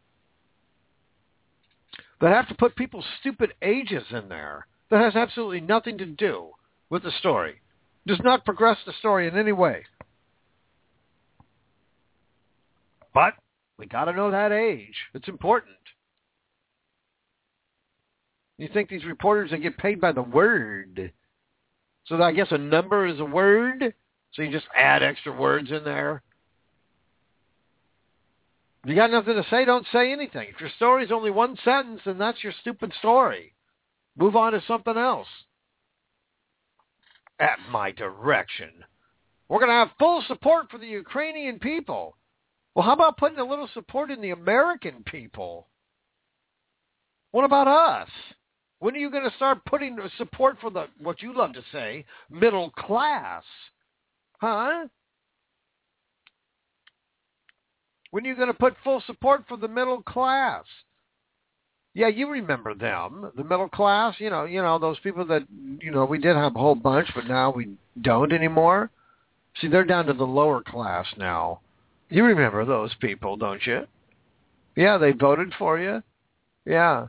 that have to put people's stupid ages in there that has absolutely nothing to do with the story. Does not progress the story in any way. But we got to know that age. It's important. You think these reporters, they get paid by the word. So I guess a number is a word. So you just add extra words in there. If you got nothing to say, don't say anything. If your story's only one sentence, then that's your stupid story. Move on to something else. At my direction. We're going to have full support for the Ukrainian people. Well, how about putting a little support in the American people? What about us? When are you going to start putting support for the, what you love to say, middle class? Huh? When are you going to put full support for the middle class? Yeah, you remember them, the middle class. You know, you know those people that, you know, we did have a whole bunch, but now we don't anymore. See, they're down to the lower class now. You remember those people, don't you? Yeah, they voted for you. Yeah.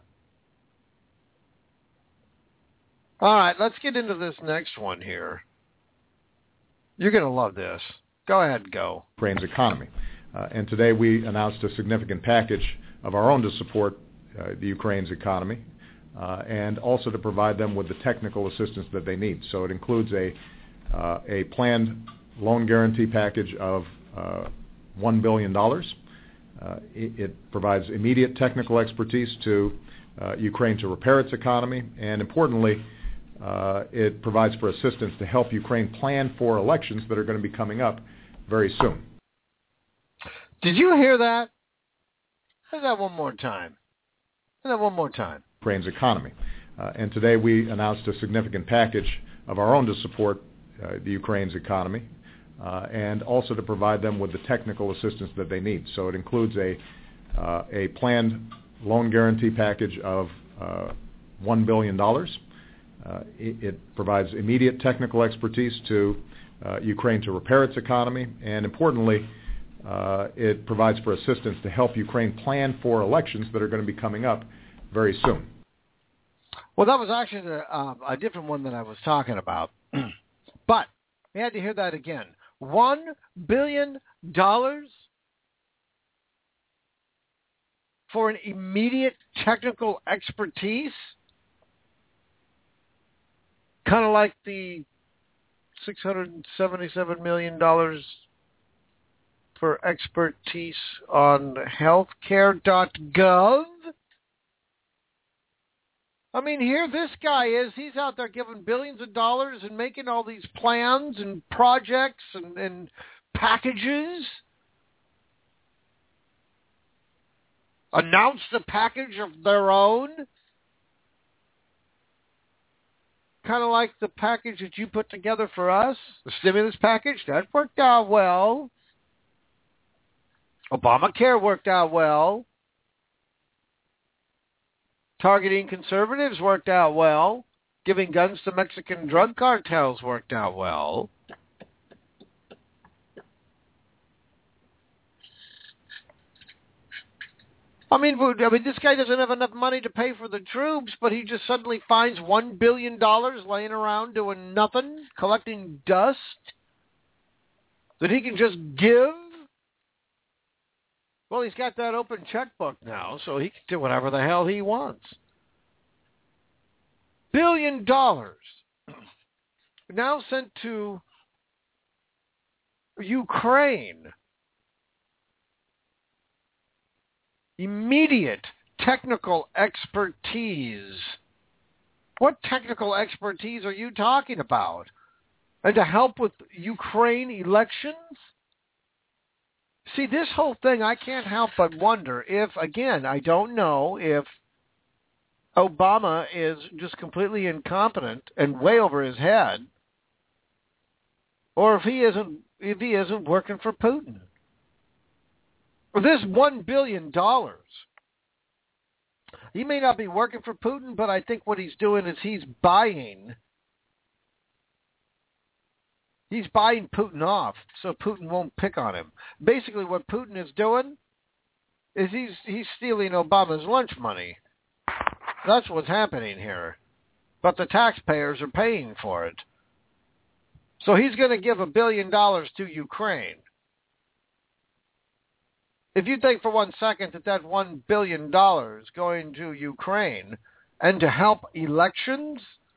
All right, let's get into this next one here. You're going to love this. Go ahead and go. Ukraine's economy. Uh, and today we announced a significant package of our own to support uh, the Ukraine's economy uh, and also to provide them with the technical assistance that they need. So it includes a, uh, a planned loan guarantee package of uh, one billion dollars. Uh, it, it provides immediate technical expertise to uh, Ukraine to repair its economy, and importantly, Uh, it provides for assistance to help Ukraine plan for elections that are going to be coming up very soon. Did you hear that? Say that one more time. Say that one more time. Ukraine's economy. Uh, and today we announced a significant package of our own to support uh, the Ukraine's economy uh, and also to provide them with the technical assistance that they need. So it includes a, uh, a planned loan guarantee package of uh, one billion dollars. Uh, it, it provides immediate technical expertise to uh, Ukraine to repair its economy, and importantly, uh, it provides for assistance to help Ukraine plan for elections that are going to be coming up very soon. Well, that was actually a, uh, a different one that I was talking about. But you had to hear that again. One billion dollars for an immediate technical expertise? Kind of like the six hundred seventy-seven million dollars for expertise on healthcare dot gov. I mean, here this guy is. He's out there giving billions of dollars and making all these plans and projects and, and packages. Announced a package of their own. kind of like the package that you put together for us, the stimulus package. That worked out well. Obamacare worked out well. Targeting conservatives worked out well. Giving guns to Mexican drug cartels worked out well. I mean, I mean, this guy doesn't have enough money to pay for the troops, but he just suddenly finds one billion dollars laying around doing nothing, collecting dust, that he can just give. Well, he's got that open checkbook now, so he can do whatever the hell he wants. Billion dollars now sent to Ukraine. Immediate technical expertise. What technical expertise are you talking about? And to help with Ukraine elections? See, this whole thing, I can't help but wonder if, again, I don't know if Obama is just completely incompetent and way over his head, or if he isn't, if he isn't working for Putin. This one billion dollars, he may not be working for Putin, but I think what he's doing is he's buying, he's buying Putin off so Putin won't pick on him. Basically what Putin is doing is he's he's stealing Obama's lunch money. That's what's happening here. But the taxpayers are paying for it. So he's going to give a billion dollars to Ukraine. If you think for one second that that one billion dollars going to Ukraine and to help elections,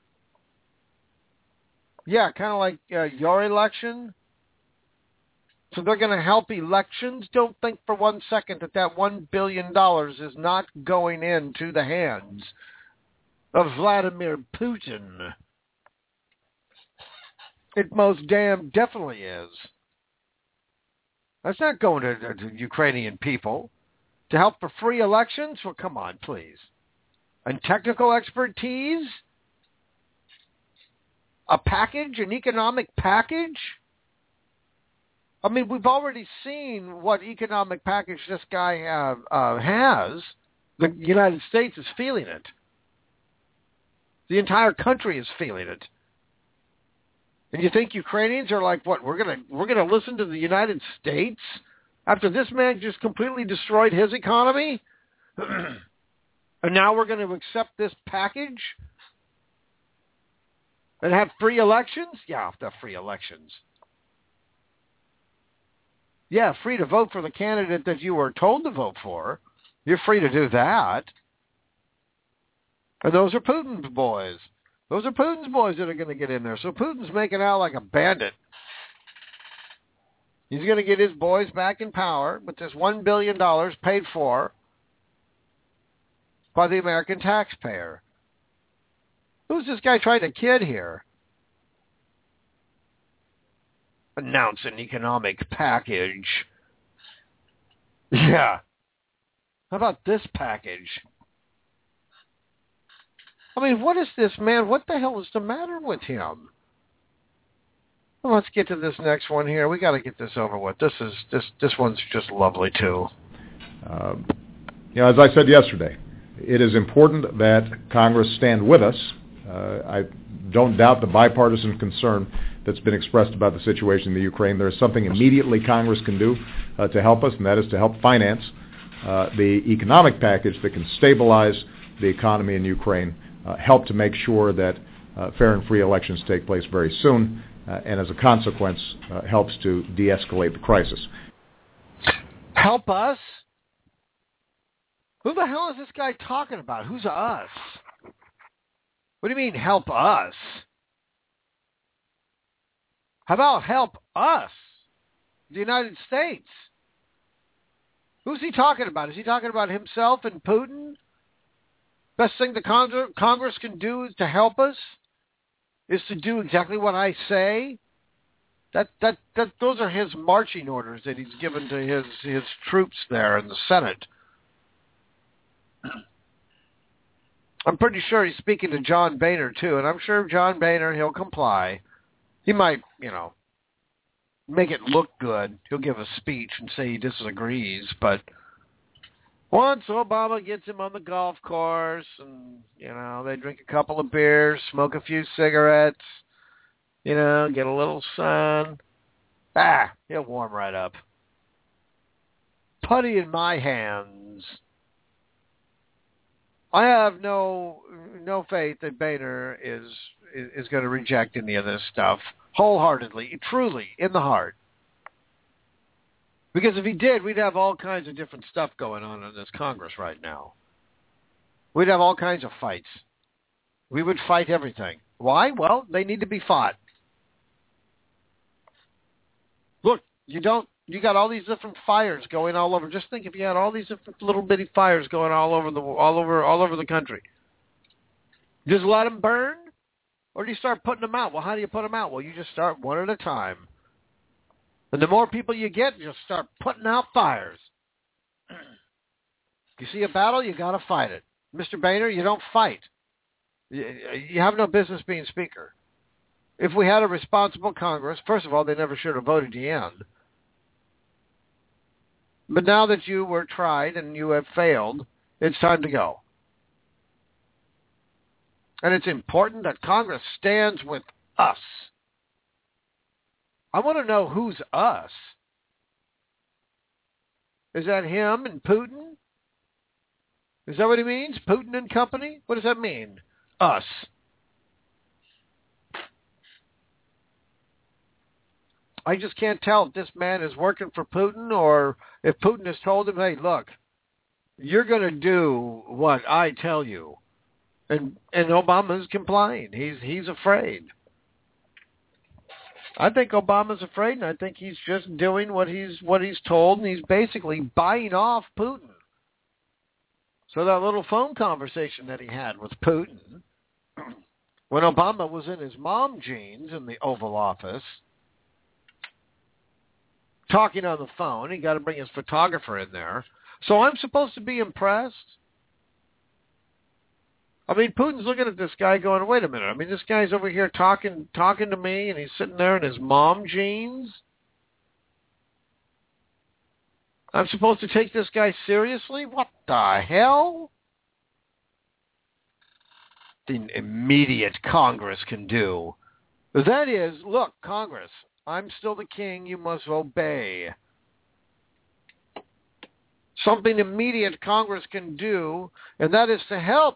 yeah, kind of like uh, your election, so they're going to help elections, don't think for one second that that one billion dollars is not going into the hands of Vladimir Putin. It most damn definitely is. That's not going to, to, to Ukrainian people. To help for free elections? Well, come on, please. And technical expertise? A package? An economic package? I mean, we've already seen what economic package this guy uh, uh, has. The United States is feeling it. The entire country is feeling it. And you think Ukrainians are like, what, we're gonna we're gonna listen to the United States after this man just completely destroyed his economy? And now we're going to accept this package and have free elections? Yeah, the free elections. Yeah, free to vote for the candidate that you were told to vote for. You're free to do that. And those are Putin's boys. Those are Putin's boys that are going to get in there. So Putin's making out like a bandit. He's going to get his boys back in power with this one billion dollars paid for by the American taxpayer. Who's this guy trying to kid here? Announce an economic package. Yeah. How about this package? I mean, what is this, man? What the hell is the matter with him? Well, let's get to this next one here. We got to get this over with. This is this this one's just lovely too. Uh, you know, as I said yesterday, it is important that Congress stand with us. Uh, I don't doubt the bipartisan concern that's been expressed about the situation in the Ukraine. There is something immediately Congress can do uh, to help us, and that is to help finance uh, the economic package that can stabilize the economy in Ukraine, uh, help to make sure that uh, fair and free elections take place very soon, uh, and as a consequence, uh, helps to de-escalate the crisis. Help us? Who the hell is this guy talking about? Who's us? What do you mean, help us? How about help us, the United States? Who's he talking about? Is he talking about himself and Putin? Best thing the Cong- Congress can do to help us is to do exactly what I say. That that that those are his marching orders that he's given to his his troops there in the Senate. I'm pretty sure he's speaking to John Boehner, too, and I'm sure John Boehner, he'll comply. He might, you know, make it look good. He'll give a speech and say he disagrees, but once Obama gets him on the golf course and, you know, they drink a couple of beers, smoke a few cigarettes, you know, get a little sun, ah, he'll warm right up. Putty in my hands. I have no no faith that Boehner is is, is going to reject any of this stuff wholeheartedly, truly, in the heart. Because if he did, we'd have all kinds of different stuff going on in this Congress right now. We'd have all kinds of fights. We would fight everything. Why? Well, they need to be fought. Look, you don't, you got all these different fires going all over. Just think if you had all these different little bitty fires going all over the, all over, all over the country. Just let them burn? Or do you start putting them out? Well, how do you put them out? Well, you just start one at a time. And the more people you get, you'll start putting out fires. You see a battle, you got to fight it. Mister Boehner, you don't fight. You have no business being Speaker. If we had a responsible Congress, first of all, they never should have voted you in. But now that you were tried and you have failed, it's time to go. And it's important that Congress stands with us. I want to know who's us. Is that him and Putin? Is that what he means? Putin and company? What does that mean? Us. I just can't tell if this man is working for Putin or if Putin has told him, hey, look, you're going to do what I tell you. And and Obama's complying. He's he's afraid. I think Obama's afraid, and I think he's just doing what he's what he's told, and he's basically buying off Putin. So that little phone conversation that he had with Putin, when Obama was in his mom jeans in the Oval Office, talking on the phone, he got to bring his photographer in there. So I'm supposed to be impressed? I mean, Putin's looking at this guy going, wait a minute. I mean, this guy's over here talking talking to me, and he's sitting there in his mom jeans. I'm supposed to take this guy seriously? What the hell? The immediate Congress can do. That is, look, Congress, I'm still the king. You must obey. Something immediate Congress can do, and that is to help.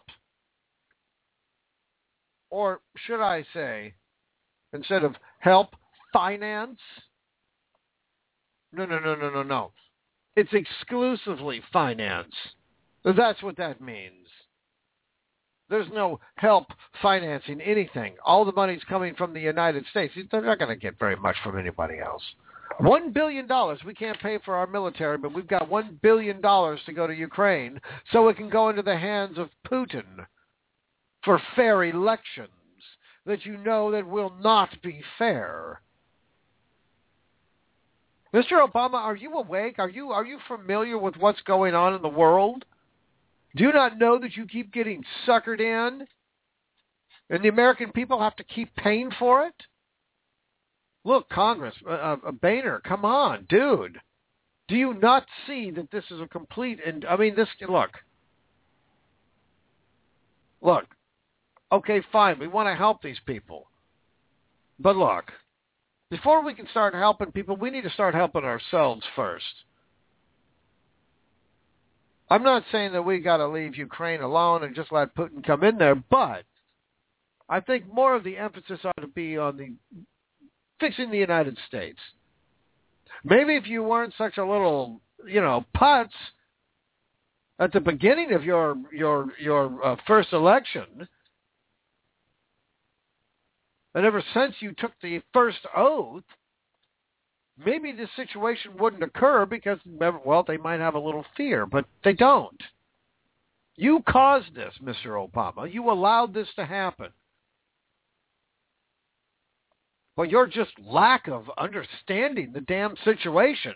Or should I say, instead of help, finance? No, no, no, no, no, no. It's exclusively finance. That's what that means. There's no help financing anything. All the money's coming from the United States. They're not going to get very much from anybody else. One billion dollars. We can't pay for our military, but we've got one billion dollars to go to Ukraine so it can go into the hands of Putin for fair elections that you know that will not be fair. Mister Obama, are you awake? Are you are you familiar with what's going on in the world? Do you not know that you keep getting suckered in and the American people have to keep paying for it? Look, Congress, uh, uh, Boehner, come on, dude. Do you not see that this is a complete, and I mean, this, look, look, okay, fine, we want to help these people. But look, before we can start helping people, we need to start helping ourselves first. I'm not saying that we got to leave Ukraine alone and just let Putin come in there, but I think more of the emphasis ought to be on the fixing the United States. Maybe if you weren't such a little, you know, putz at the beginning of your your your uh, first election, and ever since you took the first oath, maybe this situation wouldn't occur because, well, they might have a little fear, but they don't. You caused this, Mister Obama. You allowed this to happen. But your just lack of understanding the damn situation,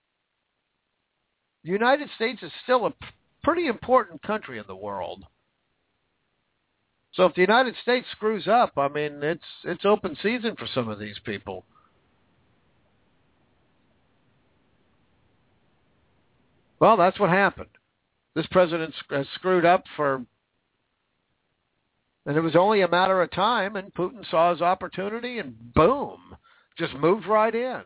the United States is still a p- pretty important country in the world. So if the United States screws up, I mean, it's it's open season for some of these people. Well, that's what happened. This president has screwed up for, and it was only a matter of time, and Putin saw his opportunity, and boom, just moved right in.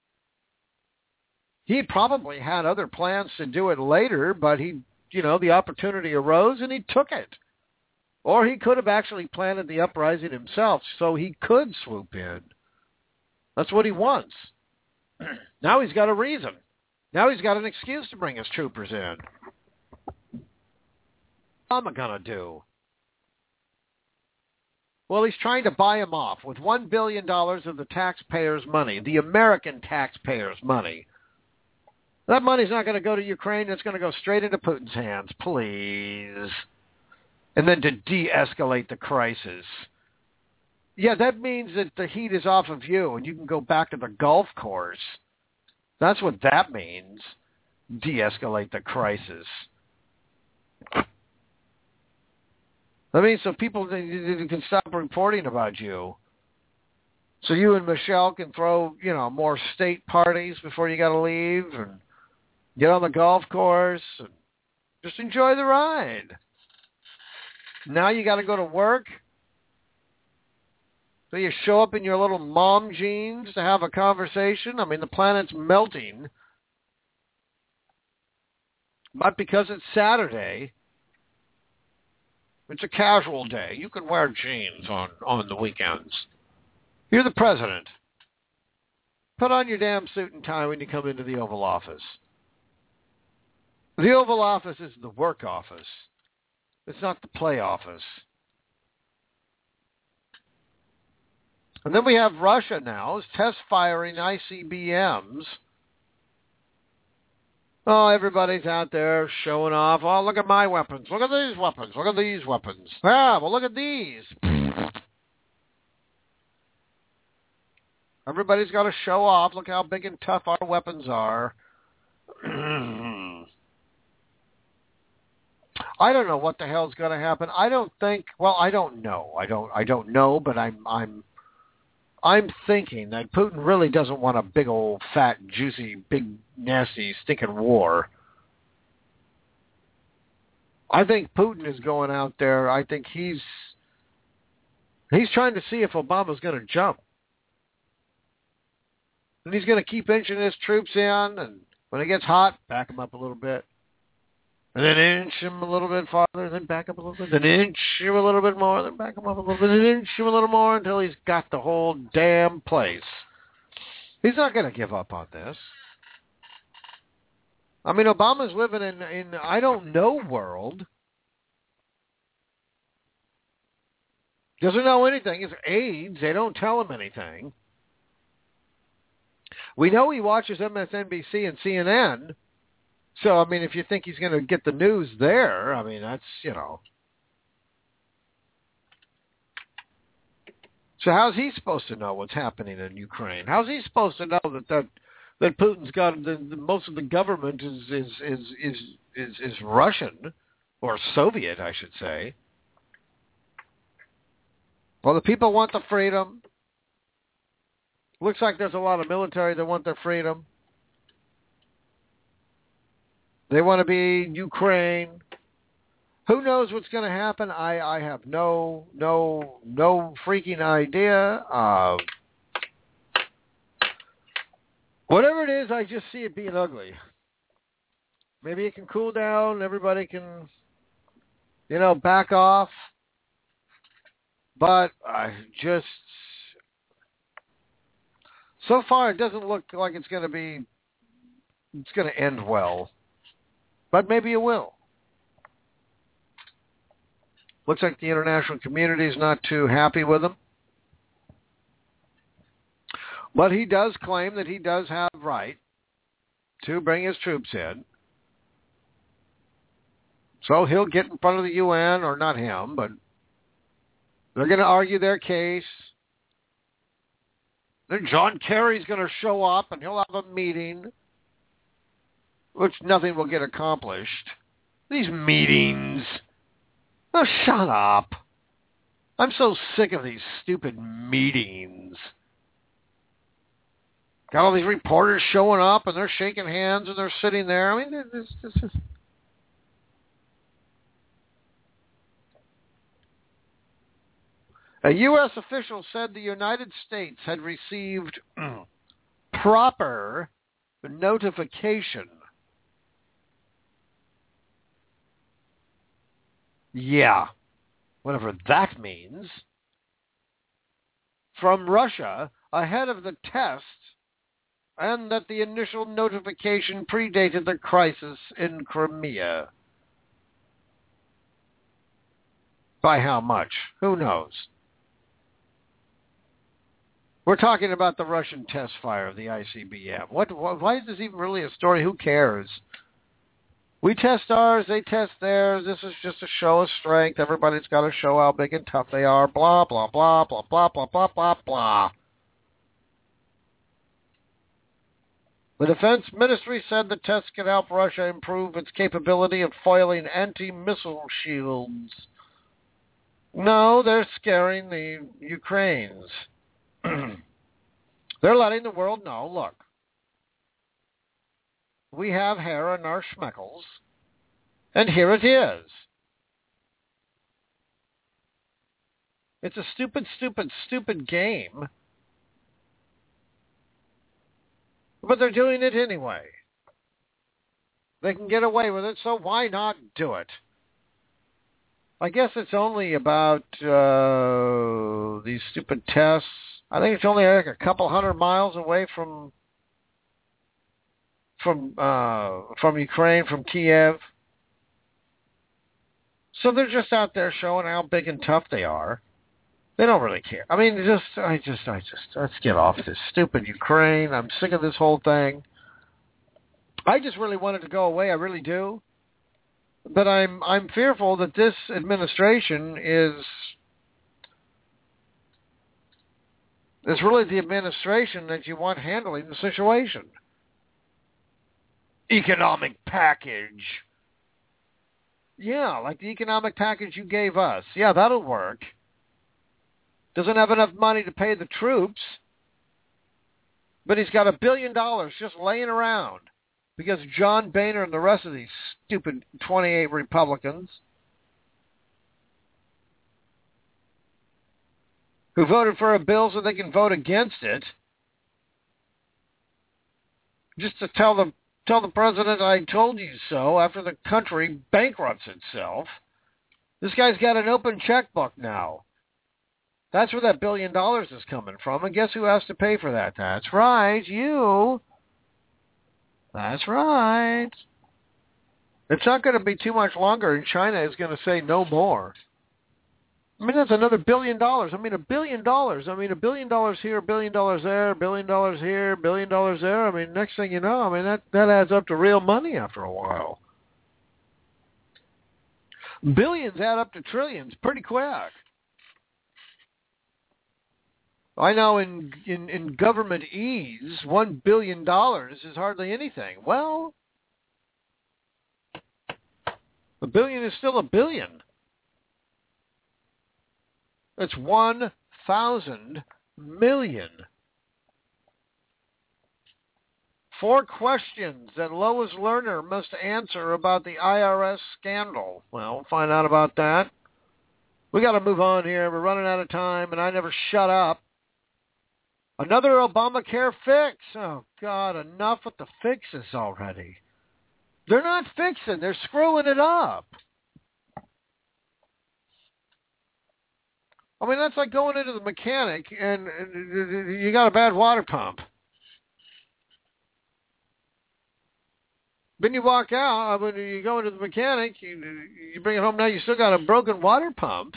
He probably had other plans to do it later, but he, you know, the opportunity arose, and he took it. Or he could have actually planted the uprising himself so he could swoop in. That's what he wants. Now he's got a reason. Now he's got an excuse to bring his troopers in. What am I going to do? Well, he's trying to buy him off with one billion dollars of the taxpayers' money, the American taxpayers' money. That money's not going to go to Ukraine. It's going to go straight into Putin's hands, please. And then to de-escalate the crisis. Yeah, that means that the heat is off of you and you can go back to the golf course. That's what that means. De-escalate the crisis. That means so people can stop reporting about you. So you and Michelle can throw, you know, more state parties before you got to leave and get on the golf course and just enjoy the ride. Now you got to go to work. So you show up in your little mom jeans to have a conversation. I mean, the planet's melting. But because it's Saturday, it's a casual day. You can wear jeans on, on the weekends. You're the president. Put on your damn suit and tie when you come into the Oval Office. The Oval Office is the work office. It's not the play office. And then we have Russia now is test firing I C B Ms. Oh, everybody's out there showing off. Oh, look at my weapons. Look at these weapons. Look at these weapons. Yeah, well, look at these. Everybody's got to show off. Look how big and tough our weapons are. I don't know what the hell's going to happen. I don't think. Well, I don't know. I don't. I don't know. But I'm. I'm. I'm thinking that Putin really doesn't want a big old fat, juicy, big, nasty, stinking war. I think Putin is going out there. I think he's. He's trying to see if Obama's going to jump. And he's going to keep inching his troops in, and when it gets hot, back him up a little bit. And then inch him a little bit farther, then back up a little bit, then inch him a little bit more, then back him up a little bit, then inch him a little more until he's got the whole damn place. He's not going to give up on this. I mean, Obama's living in, in I don't know world. Doesn't know anything. It's AIDS. They don't tell him anything. We know he watches M S N B C and C N N. So, I mean, if you think he's going to get the news there, I mean, that's, you know. So how's he supposed to know what's happening in Ukraine? How's he supposed to know that that, that Putin's got the, the, most of the government is is, is is is is Russian or Soviet, I should say? Well, the people want the freedom. Looks like there's a lot of military that want their freedom. They want to be Ukraine. Who knows what's going to happen? I, I have no no no freaking idea. Uh, whatever it is, I just see it being ugly. Maybe it can cool down. Everybody can, you know, back off. But I just, so far it doesn't look like it's going to be, it's going to end well. But maybe it will. Looks like the international community is not too happy with him. But he does claim that he does have right to bring his troops in. So he'll get in front of the U N, or not him, but they're going to argue their case. Then John Kerry's going to show up and he'll have a meeting, which nothing will get accomplished. These meetings. Oh, shut up. I'm so sick of these stupid meetings. Got all these reporters showing up, and they're shaking hands, and they're sitting there. I mean, this, this is... A U S official said the United States had received proper notification. Yeah, whatever that means. From Russia ahead of the test, and that the initial notification predated the crisis in Crimea. By how much? Who knows? We're talking about the Russian test fire of the I C B M. What, why is this even really a story? Who cares? We test ours, they test theirs. This is just a show of strength. Everybody's got to show how big and tough they are. Blah, blah, blah, blah, blah, blah, blah, blah, blah. The Defense Ministry said the tests can help Russia improve its capability of foiling anti-missile shields. No, they're scaring the Ukrainians. They're letting the world know, look, we have hair in our schmeckles, and here it is. It's a stupid, stupid, stupid game, but they're doing it anyway. They can get away with it, so why not do it? I guess it's only about uh, these stupid tests. I think it's only like a couple hundred miles away from from uh, from Ukraine, from Kiev. So they're just out there showing how big and tough they are. They don't really care. I mean, just I just I just let's get off this stupid Ukraine. I'm sick of this whole thing. I just really want it to go away. I really do. But I'm I'm fearful that this administration is is really the administration that you want handling the situation. Economic package. Yeah, like the economic package you gave us. Yeah, that'll work. Doesn't have enough money to pay the troops, but he's got a billion dollars just laying around because John Boehner and the rest of these stupid twenty-eight Republicans who voted for a bill so they can vote against it, just to tell the tell the president, I told you so, after the country bankrupts itself. This guy's got an open checkbook now. That's where that billion dollars is coming from. And guess who has to pay for that? That's right, you. That's right. It's not going to be too much longer, and China is going to say no more. I mean, that's another billion dollars. I mean, a billion dollars. I mean, a billion dollars here, a billion dollars there, a billion dollars here, a billion dollars there. I mean, next thing you know, I mean, that, that adds up to real money after a while. Billions add up to trillions pretty quick. I know in, in, in government ease, one billion dollars is hardly anything. Well, a billion is still a billion. It's one thousand million. Four questions that Lois Lerner must answer about the I R S scandal. Well, we'll find out about that. We got to move on here. We're running out of time, and I never shut up. Another Obamacare fix. Oh, God, enough with the fixes already. They're not fixing. They're screwing it up. I mean, that's like going into the mechanic and you got a bad water pump. Then you walk out, when you go into the mechanic, you, you bring it home, now you still got a broken water pump.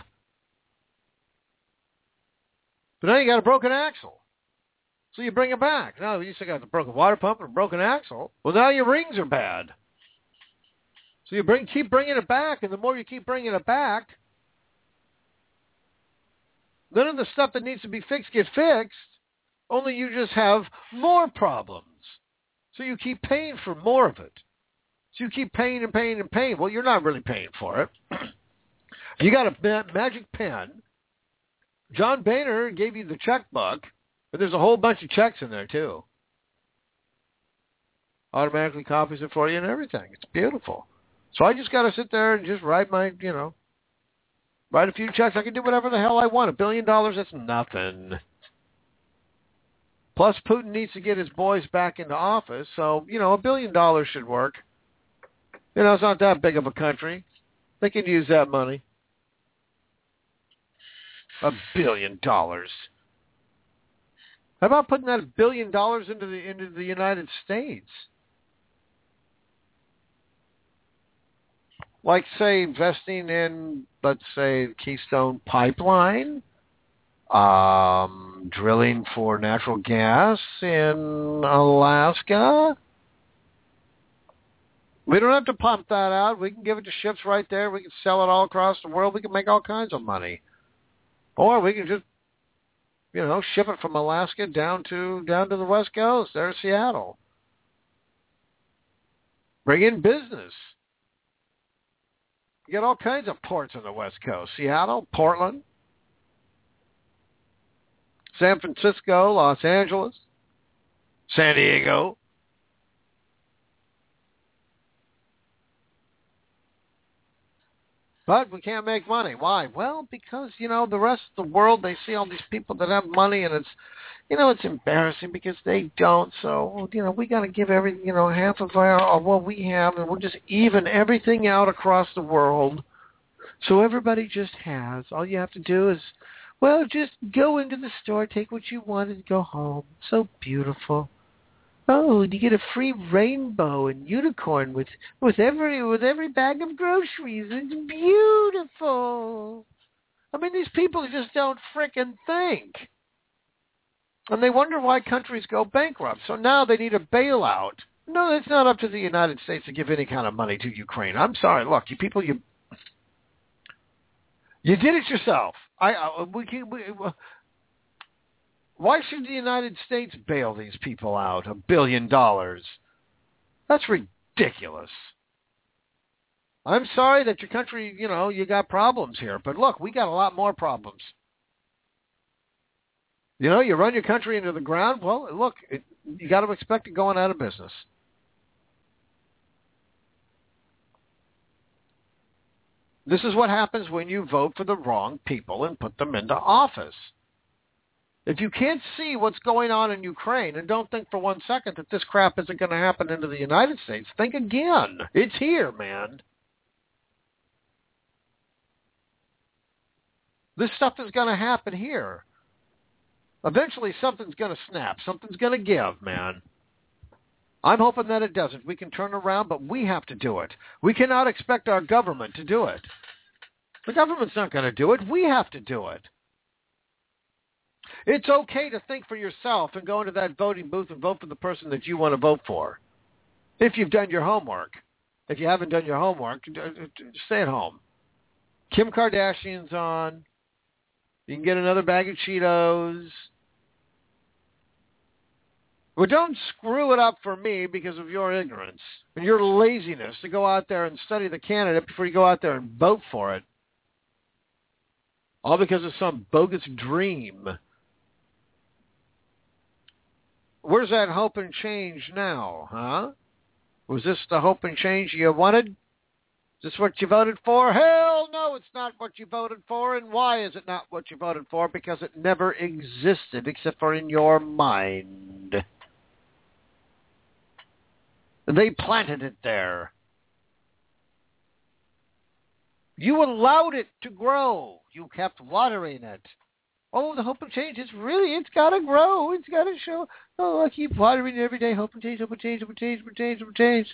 But now you got a broken axle. So you bring it back. Now you still got the broken water pump and a broken axle. Well, now your rings are bad. So you bring keep bringing it back, and the more you keep bringing it back, none of the stuff that needs to be fixed get fixed, only you just have more problems. So you keep paying for more of it. So you keep paying and paying and paying. Well, you're not really paying for it. You got a magic pen, John Boehner gave you the checkbook, but there's a whole bunch of checks in there, too. Automatically copies it for you and everything. It's beautiful. So I just got to sit there and just write my, you know, write a few checks. I can do whatever the hell I want. A billion dollars, that's nothing. Plus, Putin needs to get his boys back into office, so, you know, a billion dollars should work. You know, it's not that big of a country. They can use that money. A billion dollars. How about putting that a billion dollars into the into the United States? Like, say, investing in, let's say, Keystone Pipeline, um, drilling for natural gas in Alaska. We don't have to pump that out. We can give it to ships right there. We can sell it all across the world. We can make all kinds of money. Or we can just, you know, ship it from Alaska down to down to the West Coast, there's Seattle. Bring in business. You get all kinds of ports on the West Coast. Seattle, Portland, San Francisco, Los Angeles, San Diego. But we can't make money. Why? Well, because, you know, the rest of the world, they see all these people that have money, and it's, you know, it's embarrassing because they don't. So, you know, we got to give every, you know, half of our, of what we have, and we'll just even everything out across the world. So everybody just has. All you have to do is, well, just go into the store, take what you want, and go home. So beautiful. Oh, you get a free rainbow and unicorn with, with every with every bag of groceries. It's beautiful. I mean, these people just don't frickin' think. And they wonder why countries go bankrupt. So now they need a bailout. No, it's not up to the United States to give any kind of money to Ukraine. I'm sorry. Look, you people, you you did it yourself. I, I we can. We, Why should the United States bail these people out? A billion dollars. That's ridiculous. I'm sorry that your country, you know, you got problems here. But look, we got a lot more problems. You know, you run your country into the ground, well, look, it, you got to expect it going out of business. This is what happens when you vote for the wrong people and put them into office. If you can't see what's going on in Ukraine and don't think for one second that this crap isn't going to happen into the United States, think again. It's here, man. This stuff is going to happen here. Eventually something's going to snap. Something's going to give, man. I'm hoping that it doesn't. We can turn around, but we have to do it. We cannot expect our government to do it. The government's not going to do it. We have to do it. It's okay to think for yourself and go into that voting booth and vote for the person that you want to vote for. If you've done your homework. If you haven't done your homework, stay at home. Kim Kardashian's on. You can get another bag of Cheetos. Well, don't screw it up for me because of your ignorance and your laziness to go out there and study the candidate before you go out there and vote for it. All because of some bogus dream. Where's that hope and change now, huh? Was this the hope and change you wanted? Is this what you voted for? Hell no, it's not what you voted for. And why is it not what you voted for? Because it never existed except for in your mind. They planted it there. You allowed it to grow. You kept watering it. Oh, the hope and change, it's really, it's got to grow. It's got to show. Oh, I keep watering it every day. Hope and change, hope and change, hope and change, hope and change, hope and change.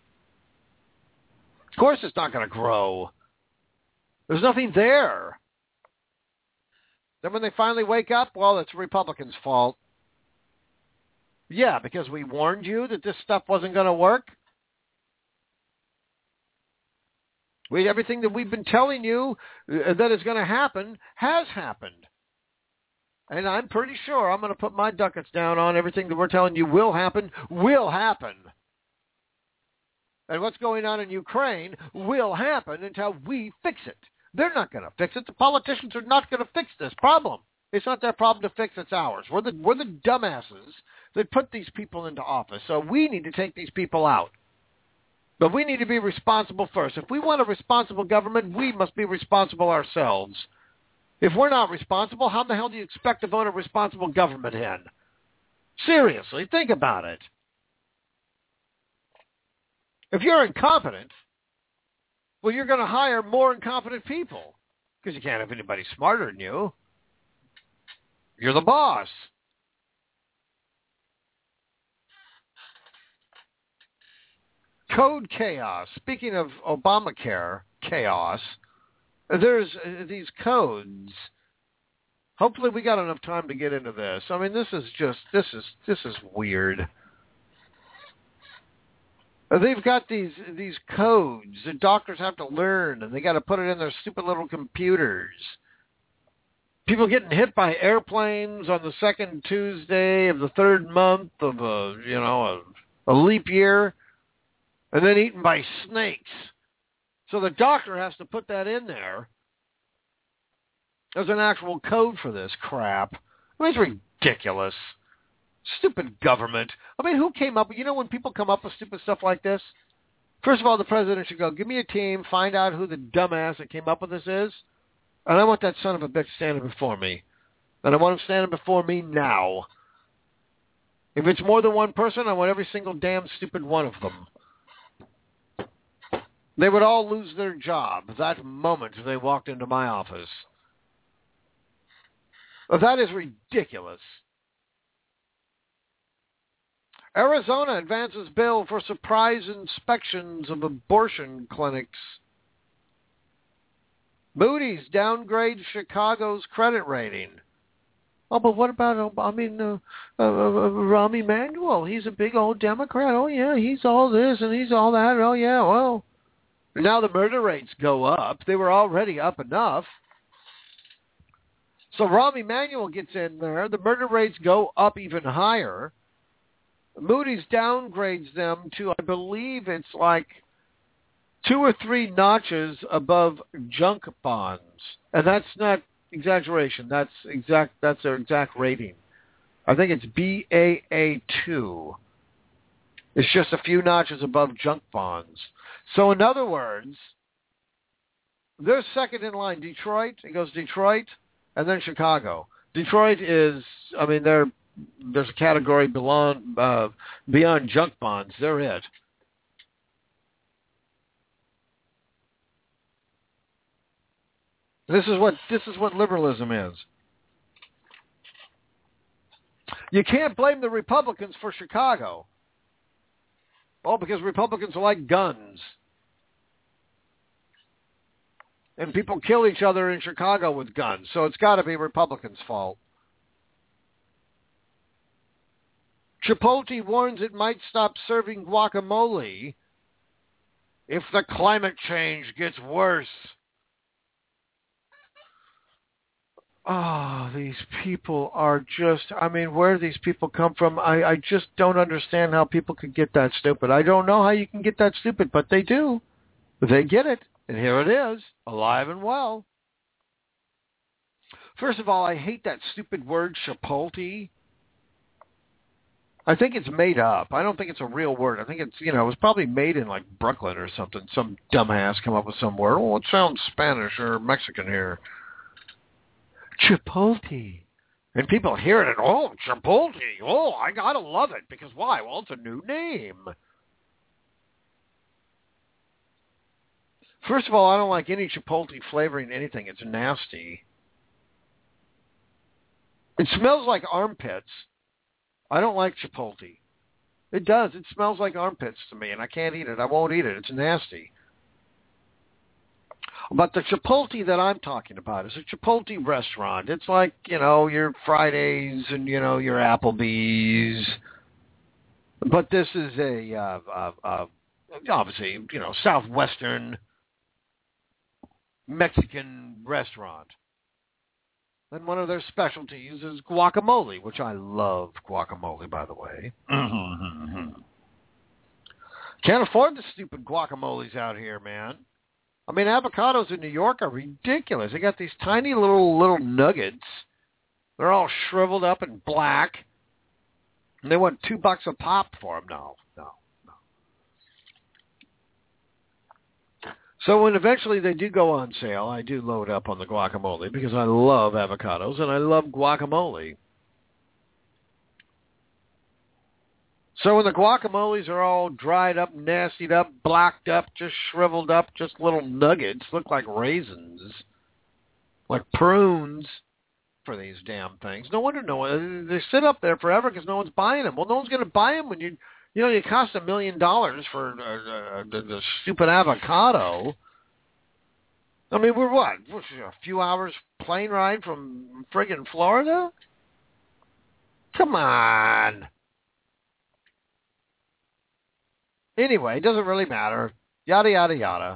Of course it's not going to grow. There's nothing there. Then when they finally wake up, well, it's Republicans' fault. Yeah, because we warned you that this stuff wasn't going to work. We, everything that we've been telling you uh, that is going to happen has happened. And I'm pretty sure I'm going to put my ducats down on everything that we're telling you will happen, will happen. And what's going on in Ukraine will happen until we fix it. They're not going to fix it. The politicians are not going to fix this problem. It's not their problem to fix, it's ours. We're the, we're the dumbasses that put these people into office. So we need to take these people out. But we need to be responsible first. If we want a responsible government, we must be responsible ourselves. If we're not responsible, how the hell do you expect to vote a responsible government in? Seriously, think about it. If you're incompetent, well, you're going to hire more incompetent people because you can't have anybody smarter than you. You're the boss. Code chaos. Speaking of Obamacare chaos, there's uh, these codes. Hopefully we got enough time to get into this. I mean, this is just, this is, this is weird. They've got these these codes that doctors have to learn, and they got to put it in their stupid little computers. People getting hit by airplanes on the second Tuesday of the third month of a, you know, a, a leap year, and then eaten by snakes. So the doctor has to put that in there. There's an actual code for this crap. I mean, it's ridiculous. Stupid government. I mean, who came up with, you know when people come up with stupid stuff like this? First of all, the president should go, give me a team, find out who the dumbass that came up with this is, and I want that son of a bitch standing before me. And I want him standing before me now. If it's more than one person, I want every single damn stupid one of them. They would all lose their job that moment they walked into my office. That is ridiculous. Arizona advances bill for surprise inspections of abortion clinics. Moody's downgrades Chicago's credit rating. Oh, but what about, I mean, uh, uh, uh, Rahm Emanuel? He's a big old Democrat. Oh, yeah, he's all this and he's all that. Oh, yeah, well, now the murder rates go up. They were already up enough. So Rahm Emanuel gets in there. The murder rates go up even higher. Moody's downgrades them to, I believe it's like two or three notches above junk bonds. And that's not exaggeration. That's exact. That's their exact rating. I think it's B A A two. It's just a few notches above junk bonds. So in other words, they're second in line. Detroit, it goes Detroit, and then Chicago. Detroit is, I mean, they're there's a category beyond, uh, beyond junk bonds. They're it. This is what this is what liberalism is. You can't blame the Republicans for Chicago. Oh, because Republicans like guns. And people kill each other in Chicago with guns, so it's got to be Republicans' fault. Chipotle warns it might stop serving guacamole if the climate change gets worse. Oh, these people are just, I mean, where do these people come from? I, I just don't understand how people could get that stupid. I don't know how you can get that stupid, but they do. They get it, and here it is, alive and well. First of all, I hate that stupid word, Chipotle. I think it's made up. I don't think it's a real word. I think it's, you know, it was probably made in, like, Brooklyn or something. Some dumbass come up with some word. Oh, it sounds Spanish or Mexican here. Chipotle. And people hear it and, oh, Chipotle. Oh, I gotta love it. Because why? Well, it's a new name. First of all, I don't like any Chipotle flavoring anything. It's nasty. It smells like armpits. I don't like Chipotle. It does. It smells like armpits to me, and I can't eat it. I won't eat it. It's nasty. But the Chipotle that I'm talking about is a Chipotle restaurant. It's like, you know, your Fridays and, you know, your Applebee's. But this is a, uh, uh, uh, obviously, you know, Southwestern Mexican restaurant. And one of their specialties is guacamole, which I love guacamole, by the way. Can't afford the stupid guacamoles out here, man. I mean, avocados in New York are ridiculous. They got these tiny little little nuggets, They're all shriveled up and black. And they want two bucks a pop for them. No, no, no. So when eventually they do go on sale, I do load up on the guacamole because I love avocados and I love guacamole. So when the guacamoles are all dried up, nastied up, blacked up, just shriveled up, just little nuggets, look like raisins, like prunes for these damn things. No wonder no one, they sit up there forever because no one's buying them. Well, no one's going to buy them when you, you know, you cost a million dollars for uh, uh, the, the stupid avocado. I mean, we're what, a few hours plane ride from friggin' Florida? Come on. Anyway, it doesn't really matter. Yada, yada, yada.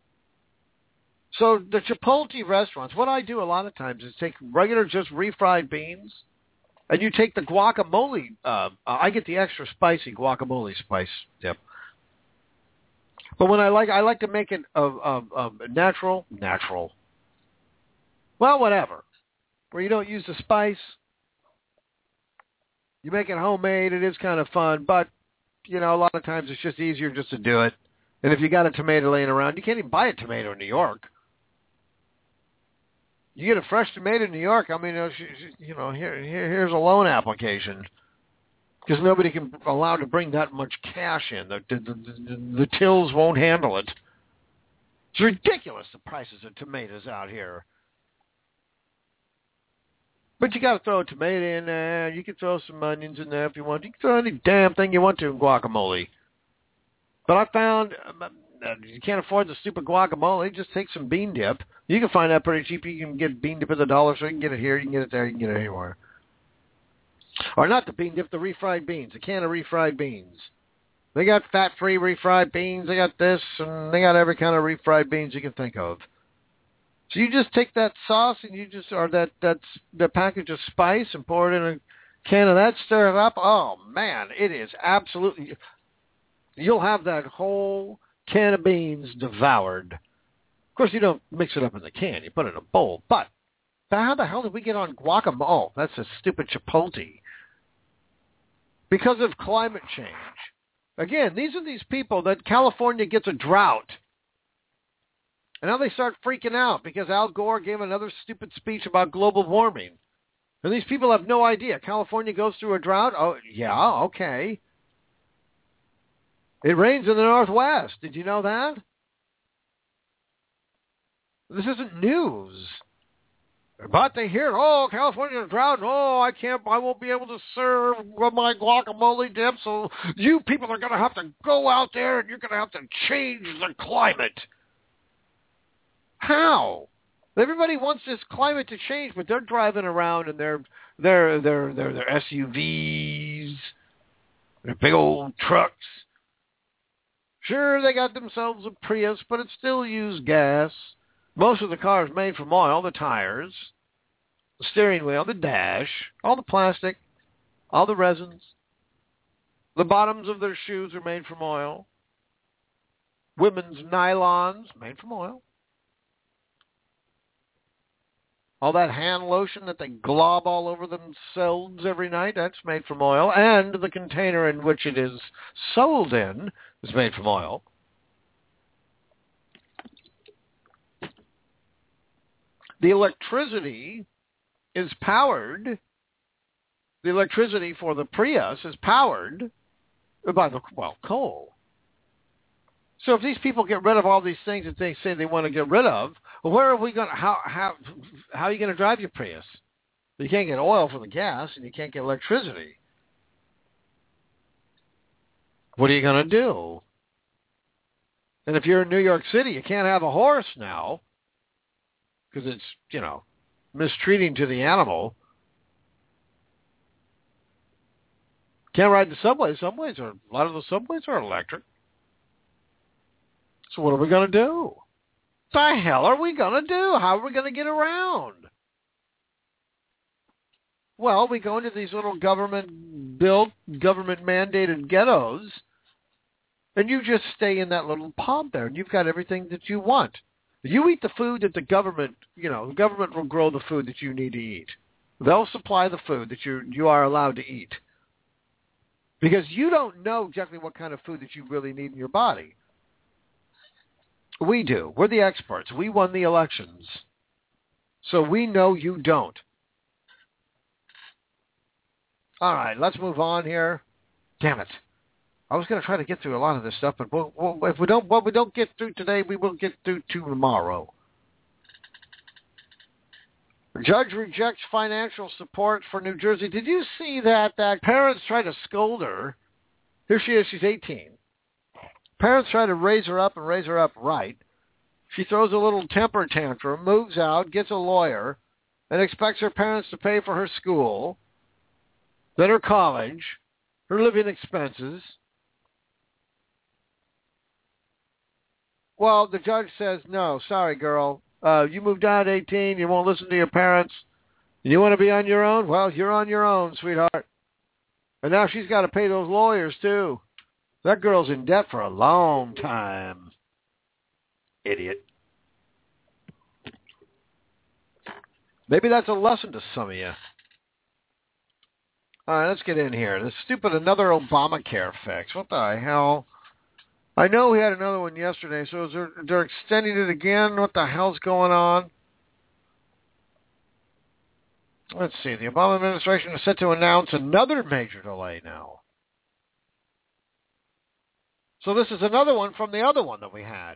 So the Chipotle restaurants, what I do a lot of times is take regular just refried beans, and you take the guacamole. Uh, I get the extra spicy guacamole spice dip. But when I like, I like to make it of, of, of natural, natural. Well, whatever. Where you don't use the spice. You make it homemade. It is kind of fun, but you know, a lot of times it's just easier just to do it. And if you got a tomato laying around, you can't even buy a tomato in New York. You get a fresh tomato in New York, I mean, you know, here, here here's a loan application. Because nobody can allow to bring that much cash in. The, the, the, the tills won't handle it. It's ridiculous, the prices of tomatoes out here. But you got to throw a tomato in there. You can throw some onions in there if you want. You can throw any damn thing you want to in guacamole. But I found uh, you can't afford the stupid guacamole. Just take some bean dip. You can find that pretty cheap. You can get bean dip at the dollar store. You can get it here. You can get it there. You can get it anywhere. Or not the bean dip, the refried beans. A can of refried beans. They got fat-free refried beans. They got this, and they got every kind of refried beans you can think of. So you just take that sauce and you just, or that, that, the package of spice and pour it in a can of that, stir it up. Oh, man, it is absolutely, you'll have that whole can of beans devoured. Of course, you don't mix it up in the can. You put it in a bowl. But how the hell did we get on guacamole? Oh, that's a stupid Chipotle. Because of climate change. Again, these are these people that California gets a drought. And now they start freaking out because Al Gore gave another stupid speech about global warming. And these people have no idea. California goes through a drought? Oh, yeah, okay. It rains in the Northwest. Did you know that? This isn't news. But they hear, oh, California drought. Oh, I can't, I won't be able to serve my guacamole dip. So you people are going to have to go out there and you're going to have to change the climate. How? Everybody wants this climate to change, but they're driving around in their their their their, their S U Vs, their big old trucks. Sure, they got themselves a Prius, but it still uses gas. Most of the cars made from oil, the tires, the steering wheel, the dash, all the plastic, all the resins. The bottoms of their shoes are made from oil. Women's nylons made from oil. All that hand lotion that they glob all over themselves every night, that's made from oil. And the container in which it is sold in is made from oil. The electricity is powered, the electricity for the Prius is powered by the, well, coal. So if these people get rid of all these things that they say they want to get rid of, well, where are we going to, how, how, how are you going to drive your Prius? You can't get oil for the gas and you can't get electricity. What are you going to do? And if you're in New York City, you can't have a horse now because it's, you know, mistreating to the animal. Can't ride the subway. Subways are, a lot of the subways are electric. So what are we going to do? What the hell are we going to do? How are we going to get around? Well, we go into these little government-built, government-mandated ghettos, and you just stay in that little pod there, and you've got everything that you want. You eat the food that the government, you know, the government will grow the food that you need to eat. They'll supply the food that you you are allowed to eat. Because you don't know exactly what kind of food that you really need in your body. We do. We're the experts. We won the elections. So we know you don't. All right, let's move on here. Damn it. I was going to try to get through a lot of this stuff, but we'll, we'll, if we don't, what we don't get through today, we will get through tomorrow. Judge rejects financial support for New Jersey. Did you see that? That parents try to scold her. Here she is. She's eighteen. Parents try to raise her up and raise her up right. She throws a little temper tantrum, moves out, gets a lawyer, and expects her parents to pay for her school, then her college, her living expenses. Well, the judge says, no, sorry, girl. Uh, you moved out at eighteen. You won't listen to your parents. You want to be on your own? Well, you're on your own, sweetheart. And now she's got to pay those lawyers, too. That girl's in debt for a long time. Idiot. Maybe that's a lesson to some of you. All right, let's get in here. This stupid another Obamacare fix. What the hell? I know we had another one yesterday, so is there, they're extending it again? What the hell's going on? Let's see. The Obama administration is set to announce another major delay now. So this is another one from the other one that we had.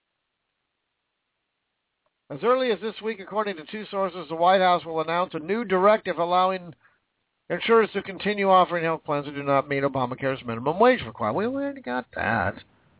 As early as this week, according to two sources, the White House will announce a new directive allowing insurers to continue offering health plans that do not meet Obamacare's minimum wage requirement. We already got that.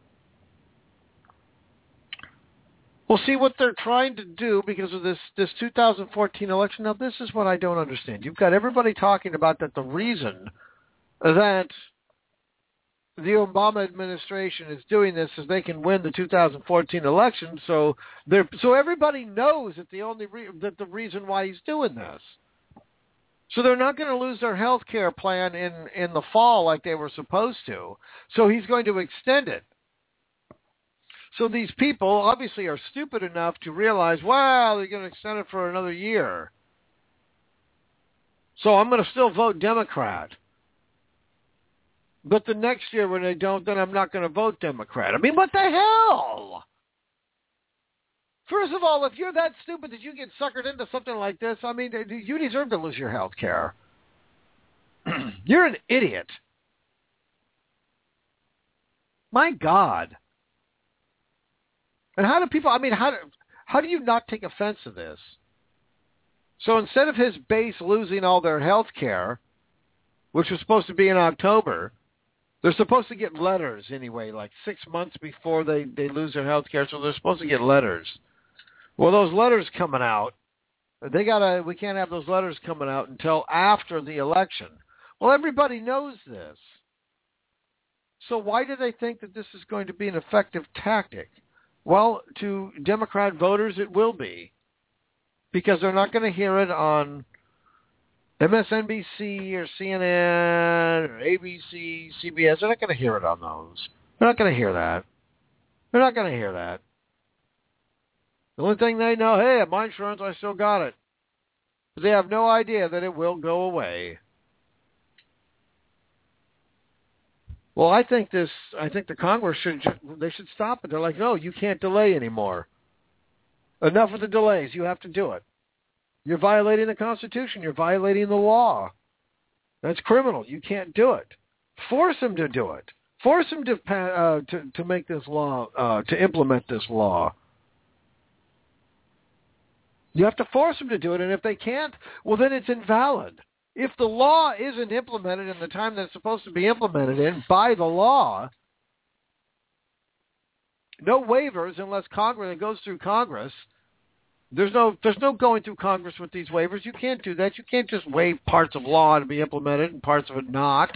We'll see what they're trying to do because of this, this two thousand fourteen election. Now, this is what I don't understand. You've got everybody talking about that the reason that the Obama administration is doing this is they can win the two thousand fourteen election. So they're, so everybody knows that the only re, that the reason why he's doing this. So they're not going to lose their health care plan in, in the fall like they were supposed to. So he's going to extend it. So these people obviously are stupid enough to realize, wow, they're going to extend it for another year. So I'm going to still vote Democrat. But the next year when they don't, then I'm not going to vote Democrat. I mean, what the hell? First of all, if you're that stupid that you get suckered into something like this, I mean, you deserve to lose your health care. You're an idiot. My God. And how do people, I mean, how do, how do you not take offense to this? So instead of his base losing all their health care, which was supposed to be in October, they're supposed to get letters anyway, like six months before they, they lose their health care, so they're supposed to get letters. Well, those letters coming out, they gotta, we can't have those letters coming out until after the election. Well, everybody knows this. So why do they think that this is going to be an effective tactic? Well, to Democrat voters, it will be, because they're not going to hear it on M S N B C or C N N or A B C, C B S. They're not going to hear it on those. They're not going to hear that. They're not going to hear that. The only thing they know, hey, my insurance, I still got it. But they have no idea that it will go away. Well, I think this. I think the Congress should. They should stop it. They're like, no, you can't delay anymore. Enough of the delays. You have to do it. You're violating the Constitution. You're violating the law. That's criminal. You can't do it. Force them to do it. Force them to uh, to to make this law uh, to implement this law. You have to force them to do it, and if they can't, well, then it's invalid. If the law isn't implemented in the time that it's supposed to be implemented in by the law, no waivers unless Congress, it goes through Congress. There's no there's no going through Congress with these waivers. You can't do that. You can't just waive parts of law to be implemented and parts of it not.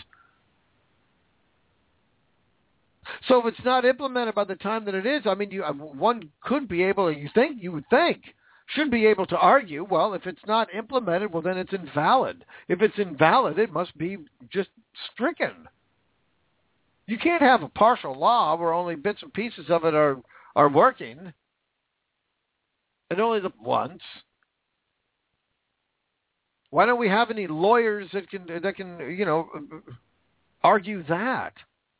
So if it's not implemented by the time that it is, I mean, you one could be able, you think, you would think, should be able to argue, well, if it's not implemented, well, then it's invalid. If it's invalid, it must be just stricken. You can't have a partial law where only bits and pieces of it are, are working, and only the once. Why don't we have any lawyers that can, that can, you know, argue that?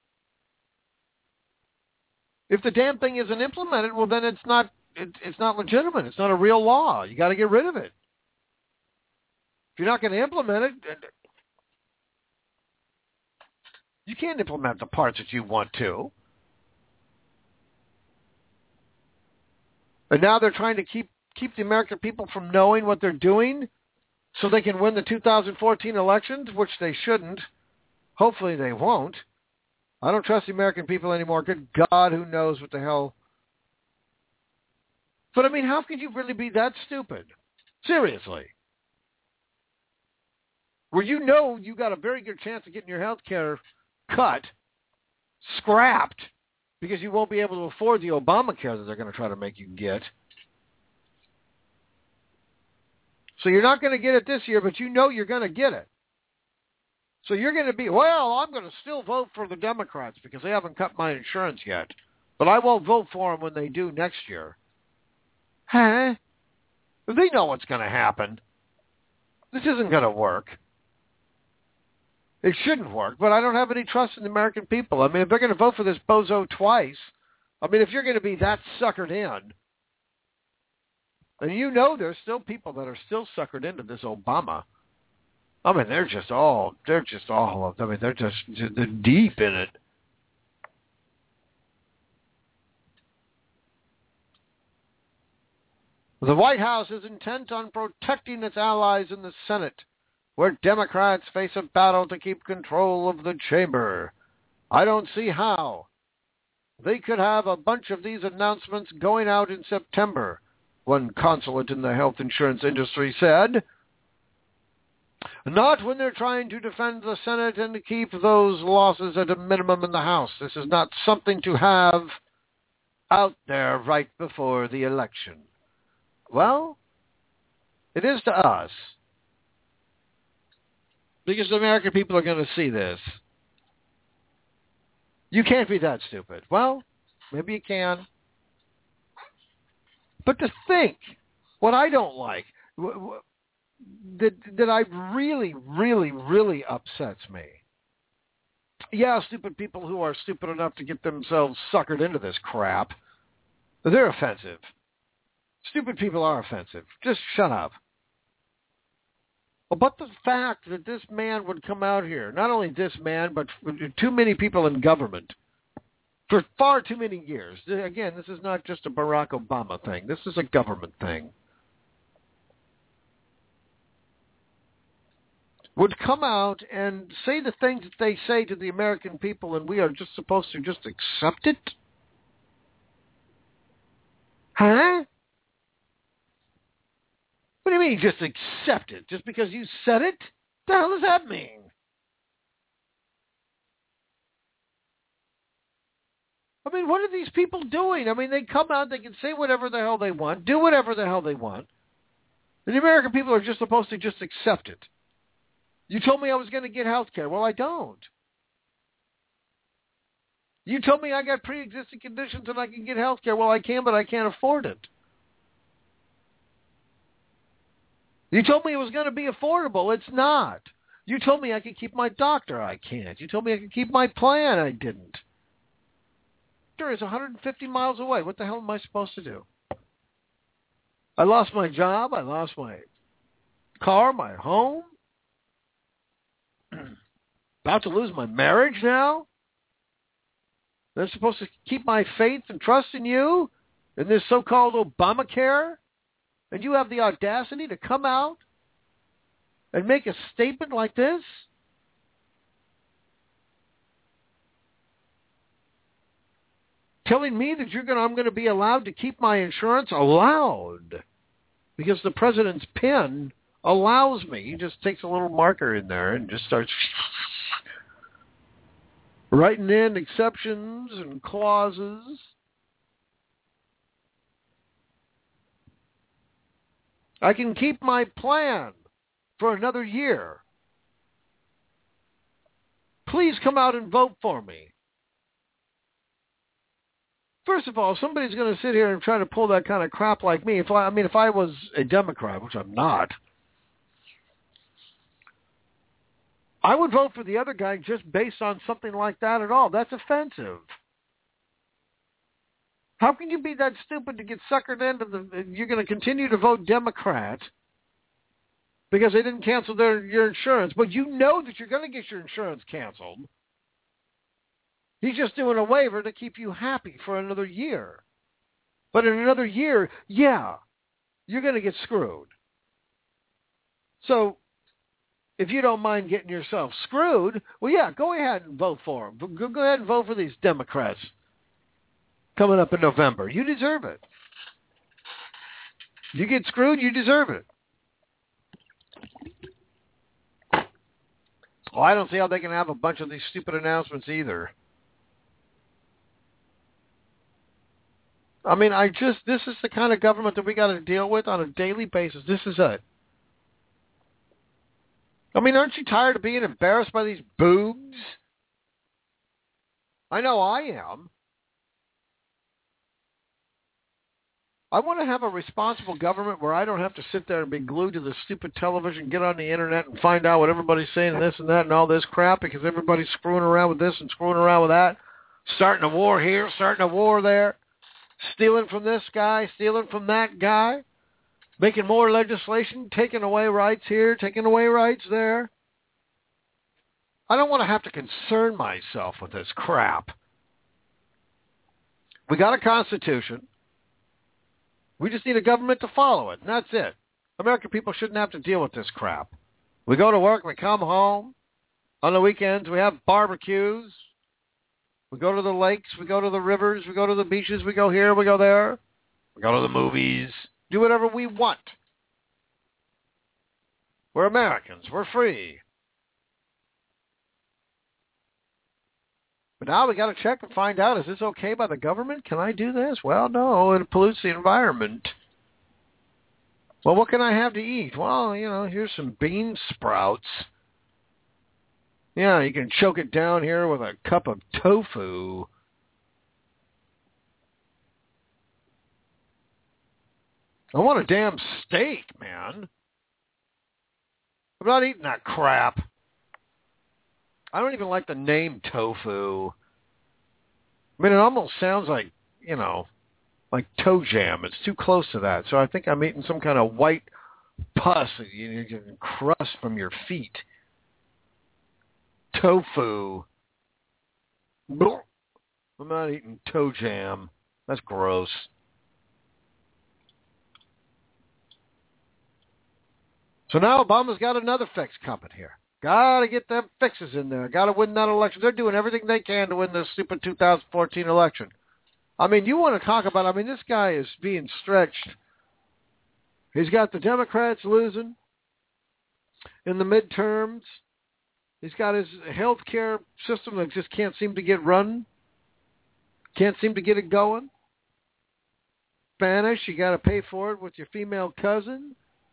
If the damn thing isn't implemented, well, then it's not, it, it's not legitimate. It's not a real law. You got to get rid of it. If you're not going to implement it, you can't implement the parts that you want to. And now they're trying to keep keep the American people from knowing what they're doing so they can win the two thousand fourteen elections, which they shouldn't. Hopefully they won't. I don't trust the American people anymore. Good God, who knows what the hell. But, I mean, how could you really be that stupid? Seriously. Where you know you got a very good chance of getting your health care cut, scrapped, because you won't be able to afford the Obamacare that they're going to try to make you get. So you're not going to get it this year, but you know you're going to get it. So you're going to be, well, I'm going to still vote for the Democrats because they haven't cut my insurance yet. But I won't vote for them when they do next year. Huh? They know what's going to happen. This isn't going to work. It shouldn't work, but I don't have any trust in the American people. I mean, if they're going to vote for this bozo twice, I mean, if you're going to be that suckered in, and you know there's still people that are still suckered into this Obama. I mean, they're just all, they're just all, I mean, they're just they're deep in it. The White House is intent on protecting its allies in the Senate, where Democrats face a battle to keep control of the chamber. I don't see how. They could have a bunch of these announcements going out in September, one consulate in the health insurance industry said. Not when they're trying to defend the Senate and keep those losses at a minimum in the House. This is not something to have out there right before the election. Well, it is to us. Because the American people are going to see this. You can't be that stupid. Well, maybe you can. But to think, what I don't like, that, that I really, really, really upsets me. Yeah, stupid people who are stupid enough to get themselves suckered into this crap, they're offensive. Stupid people are offensive. Just shut up. But the fact that this man would come out here, not only this man, but too many people in government, for far too many years. Again, this is not just a Barack Obama thing. This is a government thing. Would come out and say the things that they say to the American people, and we are just supposed to just accept it? Huh? What do you mean just accept it? Just because you said it? What the hell does that mean? I mean, what are these people doing? I mean, they come out, they can say whatever the hell they want, do whatever the hell they want. And the American people are just supposed to just accept it. You told me I was going to get health care. Well, I don't. You told me I got pre-existing conditions and I can get health care. Well, I can, but I can't afford it. You told me it was going to be affordable. It's not. You told me I could keep my doctor. I can't. You told me I could keep my plan. I didn't. Doctor is one hundred fifty miles away. What the hell am I supposed to do? I lost my job. I lost my car, my home. About to lose my marriage now. They're supposed to keep my faith and trust in you in this so-called Obamacare. And you have the audacity to come out and make a statement like this? Telling me that you're going to, I'm going to be allowed to keep my insurance? Allowed. Because the president's pen allows me. He just takes a little marker in there and just starts writing in exceptions and clauses. I can keep my plan for another year. Please come out and vote for me. First of all, somebody's going to sit here and try to pull that kind of crap like me. If I, I mean, if I was a Democrat, which I'm not, I would vote for the other guy just based on something like that at all. That's offensive. How can you be that stupid to get suckered into the... You're going to continue to vote Democrat because they didn't cancel their your insurance, but you know that you're going to get your insurance canceled. He's just doing a waiver to keep you happy for another year. But in another year, yeah, you're going to get screwed. So if you don't mind getting yourself screwed, well, yeah, go ahead and vote for them. Go, go ahead and vote for these Democrats coming up in November. You deserve it. You get screwed, you deserve it. Well, I don't see how they can have a bunch of these stupid announcements either. I mean, I just, this is the kind of government that we got to deal with on a daily basis. This is it. I mean, aren't you tired of being embarrassed by these boobs? I know I am. I want to have a responsible government where I don't have to sit there and be glued to the stupid television, get on the internet and find out what everybody's saying and this and that and all this crap because everybody's screwing around with this and screwing around with that, starting a war here, starting a war there, stealing from this guy, stealing from that guy, making more legislation, taking away rights here, taking away rights there. I don't want to have to concern myself with this crap. We got a constitution. We just need a government to follow it, and that's it. American people shouldn't have to deal with this crap. We go to work, we come home. On the weekends, we have barbecues. We go to the lakes, we go to the rivers, we go to the beaches, we go here, we go there. We go to the movies. Do whatever we want. We're Americans. We're free. But now we got to check and find out, is this okay by the government? Can I do this? Well, no, it pollutes the environment. Well, what can I have to eat? Well, you know, here's some bean sprouts. Yeah, you can choke it down here with a cup of tofu. I want a damn steak, man. I'm not eating that crap. I don't even like the name tofu. I mean, it almost sounds like, you know, like toe jam. It's too close to that. So I think I'm eating some kind of white pus that you can crust from your feet. Tofu. I'm not eating toe jam. That's gross. So now Obama's got another fix coming here. Got to get them fixes in there. Got to win that election. They're doing everything they can to win this stupid two thousand fourteen election. I mean, you want to talk about, I mean, this guy is being stretched. He's got the Democrats losing in the midterms. He's got his health care system that just can't seem to get run. Can't seem to get it going. Spanish, you got to pay for it with your female cousin.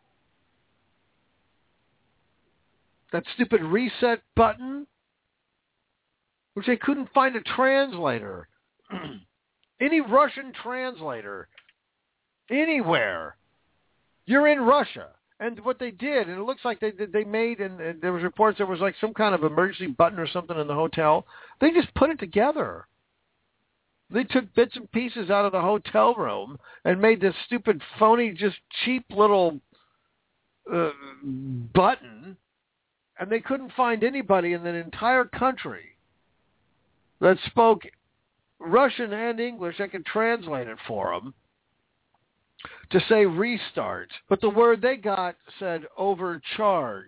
That stupid reset button, which they couldn't find a translator. Any Russian translator, anywhere. You're in Russia. And what they did, and it looks like they they made, and, and there was reports there was like some kind of emergency button or something in the hotel. They just put it together. They took bits and pieces out of the hotel room and made this stupid, phony, just cheap little uh, button. And they couldn't find anybody in the entire country that spoke Russian and English that could translate it for them to say restart. But the word they got said overcharged.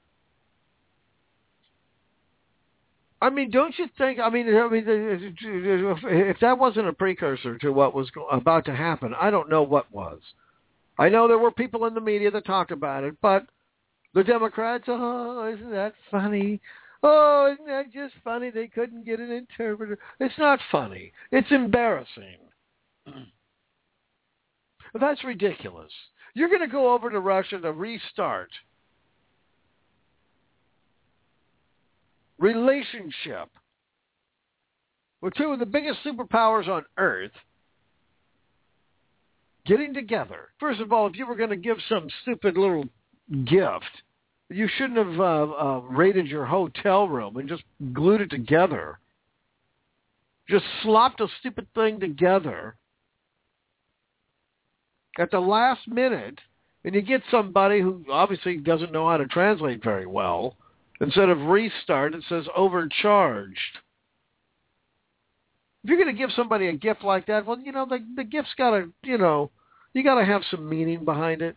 I mean, don't you think, I mean, I mean, if that wasn't a precursor to what was about to happen, I don't know what was. I know there were people in the media that talked about it, but the Democrats, oh, isn't that funny? Oh, isn't that just funny? They couldn't get an interpreter. It's not funny. It's embarrassing. That's ridiculous. You're going to go over to Russia to restart relationship with two of the biggest superpowers on Earth getting together. First of all, if you were going to give some stupid little gift, You shouldn't have uh, uh, raided your hotel room and just glued it together. Just slopped a stupid thing together at the last minute, and you get somebody who obviously doesn't know how to translate very well. Instead of restart, it says overcharged. If you're going to give somebody a gift like that, well, you know, the, the gift's got to, you know, you got to have some meaning behind it.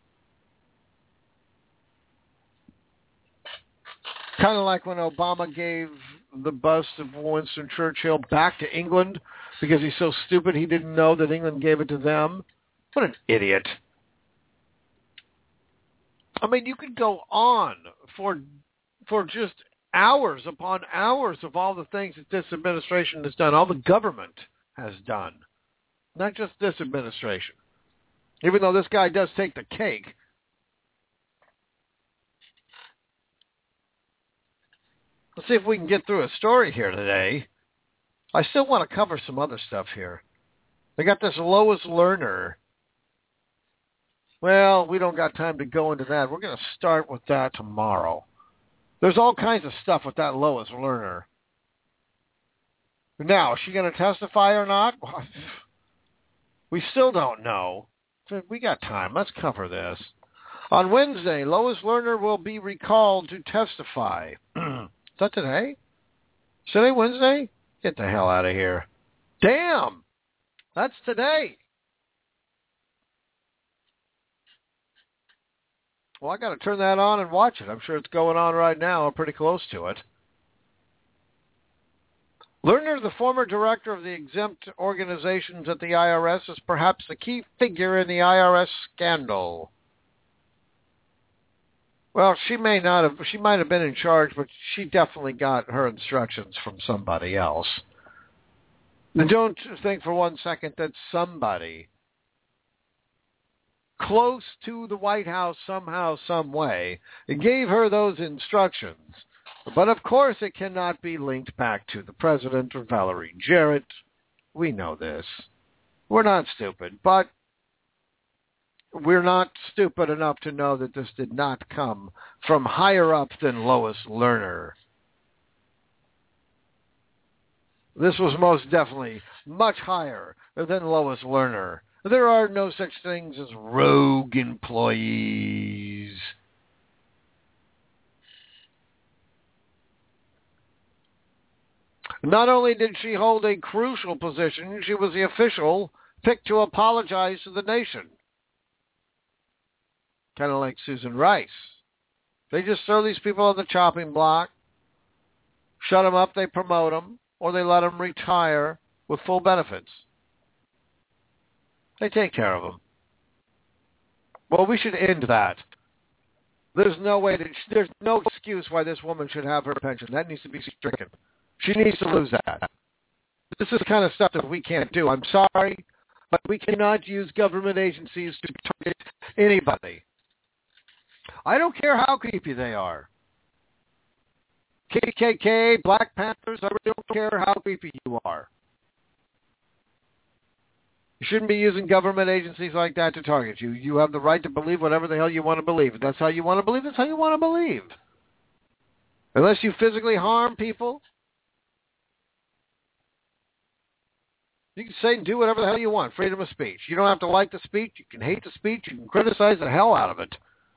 Kind of like when Obama gave the bust of Winston Churchill back to England because he's so stupid he didn't know that England gave it to them. What an idiot. I mean, you could go on for for just hours upon hours of all the things that this administration has done, all the government has done, not just this administration. Even though this guy does take the cake. Let's see if we can get through a story here today. I still want to cover some other stuff here. They got this Lois Lerner. Well, we don't got time to go into that. We're going to start with that tomorrow. There's all kinds of stuff with that Lois Lerner. Now, is she going to testify or not? We still don't know. We got time. Let's cover this. On Wednesday, Lois Lerner will be recalled to testify. Is that today? Is today Wednesday? Get the hell out of here. Damn! That's today. Well, I got to turn that on and watch it. I'm sure it's going on right now. I'm pretty close to it. Lerner, the former director of the exempt organizations at the I R S, is perhaps the key figure in the I R S scandal. Well, she may not have, she might have been in charge, but she definitely got her instructions from somebody else. And don't think for one second that somebody close to the White House somehow, some way, gave her those instructions. But of course it cannot be linked back to the president or Valerie Jarrett. We know this. We're not stupid, but we're not stupid enough to know that this did not come from higher up than Lois Lerner. This was most definitely much higher than Lois Lerner. There are no such things as rogue employees. Not only did she hold a crucial position, she was the official picked to apologize to the nation. Kind of like Susan Rice. They just throw these people on the chopping block, shut them up, they promote them, or they let them retire with full benefits. They take care of them. Well, we should end that. There's no way that there's no excuse why this woman should have her pension. That needs to be stricken. She needs to lose that. This is the kind of stuff that we can't do. I'm sorry, but we cannot use government agencies to target anybody. I don't care how creepy they are. K K K, Black Panthers, I really don't care how creepy you are. You shouldn't be using government agencies like that to target you. You have the right to believe whatever the hell you want to believe. If that's how you want to believe, that's how you want to believe. Unless you physically harm people, you can say and do whatever the hell you want. Freedom of speech. You don't have to like the speech. You can hate the speech. You can criticize the hell out of it.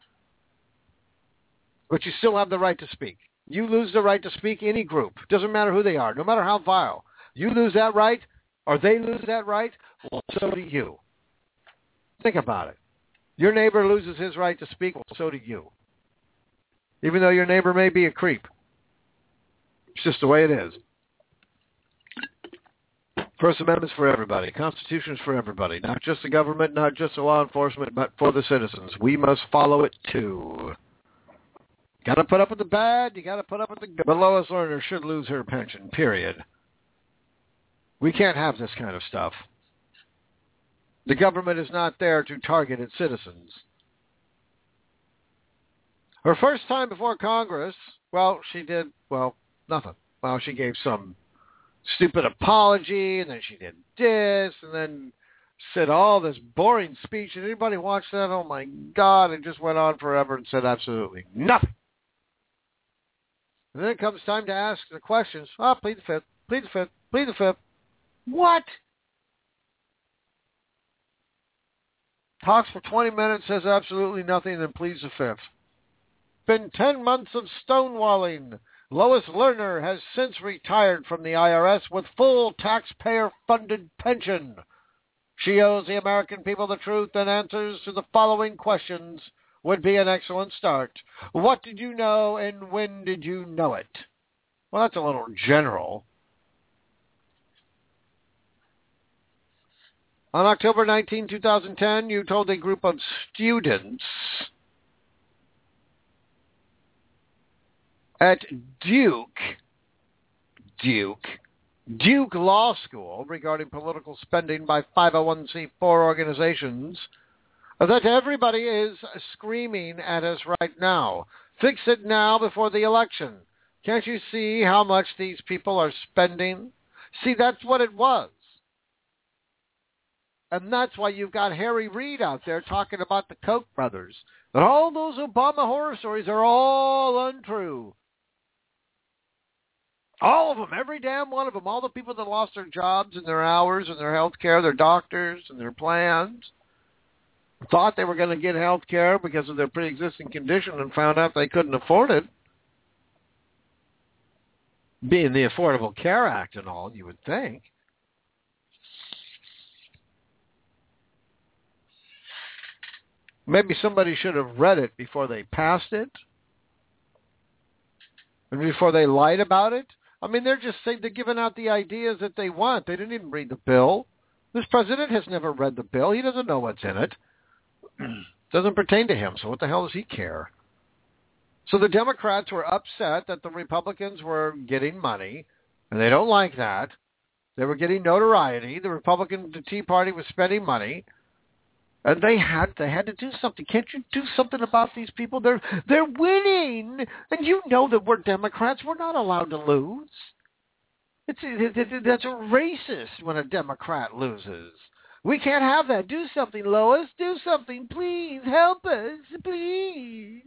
But you still have the right to speak. You lose the right to speak, any group. Doesn't matter who they are, no matter how vile. You lose that right, or they lose that right, well, so do you. Think about it. Your neighbor loses his right to speak, well, so do you. Even though your neighbor may be a creep. It's just the way it is. First Amendment's for everybody. Constitution's for everybody. Not just the government, not just the law enforcement, but for the citizens. We must follow it too. Got to put up with the bad. You got to put up with the good. But Lois Lerner should lose her pension, period. We can't have this kind of stuff. The government is not there to target its citizens. Her first time before Congress, well, she did, well, nothing. Well, she gave some stupid apology, and then she did this, and then said all this boring speech. Did anybody watch that? Oh, my God. It just went on forever and said absolutely nothing. And then it comes time to ask the questions. Oh, plead the fifth, plead the fifth, plead the fifth. What? Talks for twenty minutes, says absolutely nothing, then pleads the fifth. Been ten months of stonewalling. Lois Lerner has since retired from the I R S with full taxpayer-funded pension. She owes the American people the truth, and answers to the following questions would be an excellent start. What did you know, and when did you know it? Well, that's a little general. On October nineteenth, twenty ten, you told a group of students at Duke, Duke, Duke Law School regarding political spending by five oh one c four organizations that everybody is screaming at us right now. Fix it now before the election. Can't you see how much these people are spending? See, that's what it was. And that's why you've got Harry Reid out there talking about the Koch brothers. That all those Obama horror stories are all untrue. All of them, every damn one of them, all the people that lost their jobs and their hours and their health care, their doctors and their plans, thought they were going to get health care because of their pre-existing condition and found out they couldn't afford it. Being the Affordable Care Act and all, you would think. Maybe somebody should have read it before they passed it. And before they lied about it. I mean, they're just saying they're giving out the ideas that they want. They didn't even read the bill. This president has never read the bill. He doesn't know what's in it. Doesn't pertain to him, so what the hell does he care? So the Democrats were upset that the Republicans were getting money, and they don't like that. They were getting notoriety. The Republican, the Tea Party was spending money. And they had they had to do something. Can't you do something about these people? They're they're winning, and you know that we're Democrats. We're not allowed to lose. It's it, it, that's racist when a Democrat loses. We can't have that. Do something, Lois. Do something, please. Help us, please.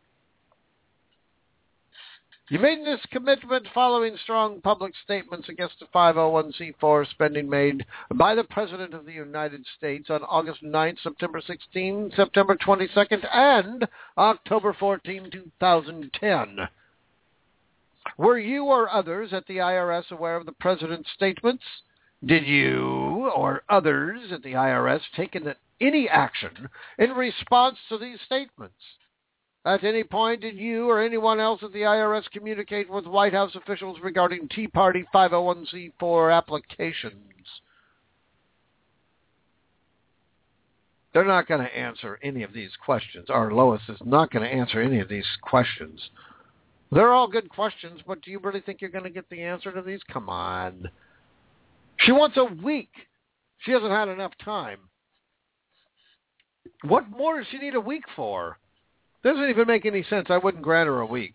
You made this commitment following strong public statements against the five oh one c four spending made by the President of the United States on August ninth, September sixteenth, September twenty-second, and October fourteenth, twenty ten. Were you or others at the I R S aware of the President's statements? Did you or others at the I R S take any action in response to these statements? At any point, did you or anyone else at the I R S communicate with White House officials regarding Tea Party five oh one c four applications? They're not going to answer any of these questions. Or Lois is not going to answer any of these questions. They're all good questions, but do you really think you're going to get the answer to these? Come on. She wants a week. She hasn't had enough time. What more does she need a week for? Doesn't even make any sense. I wouldn't grant her a week.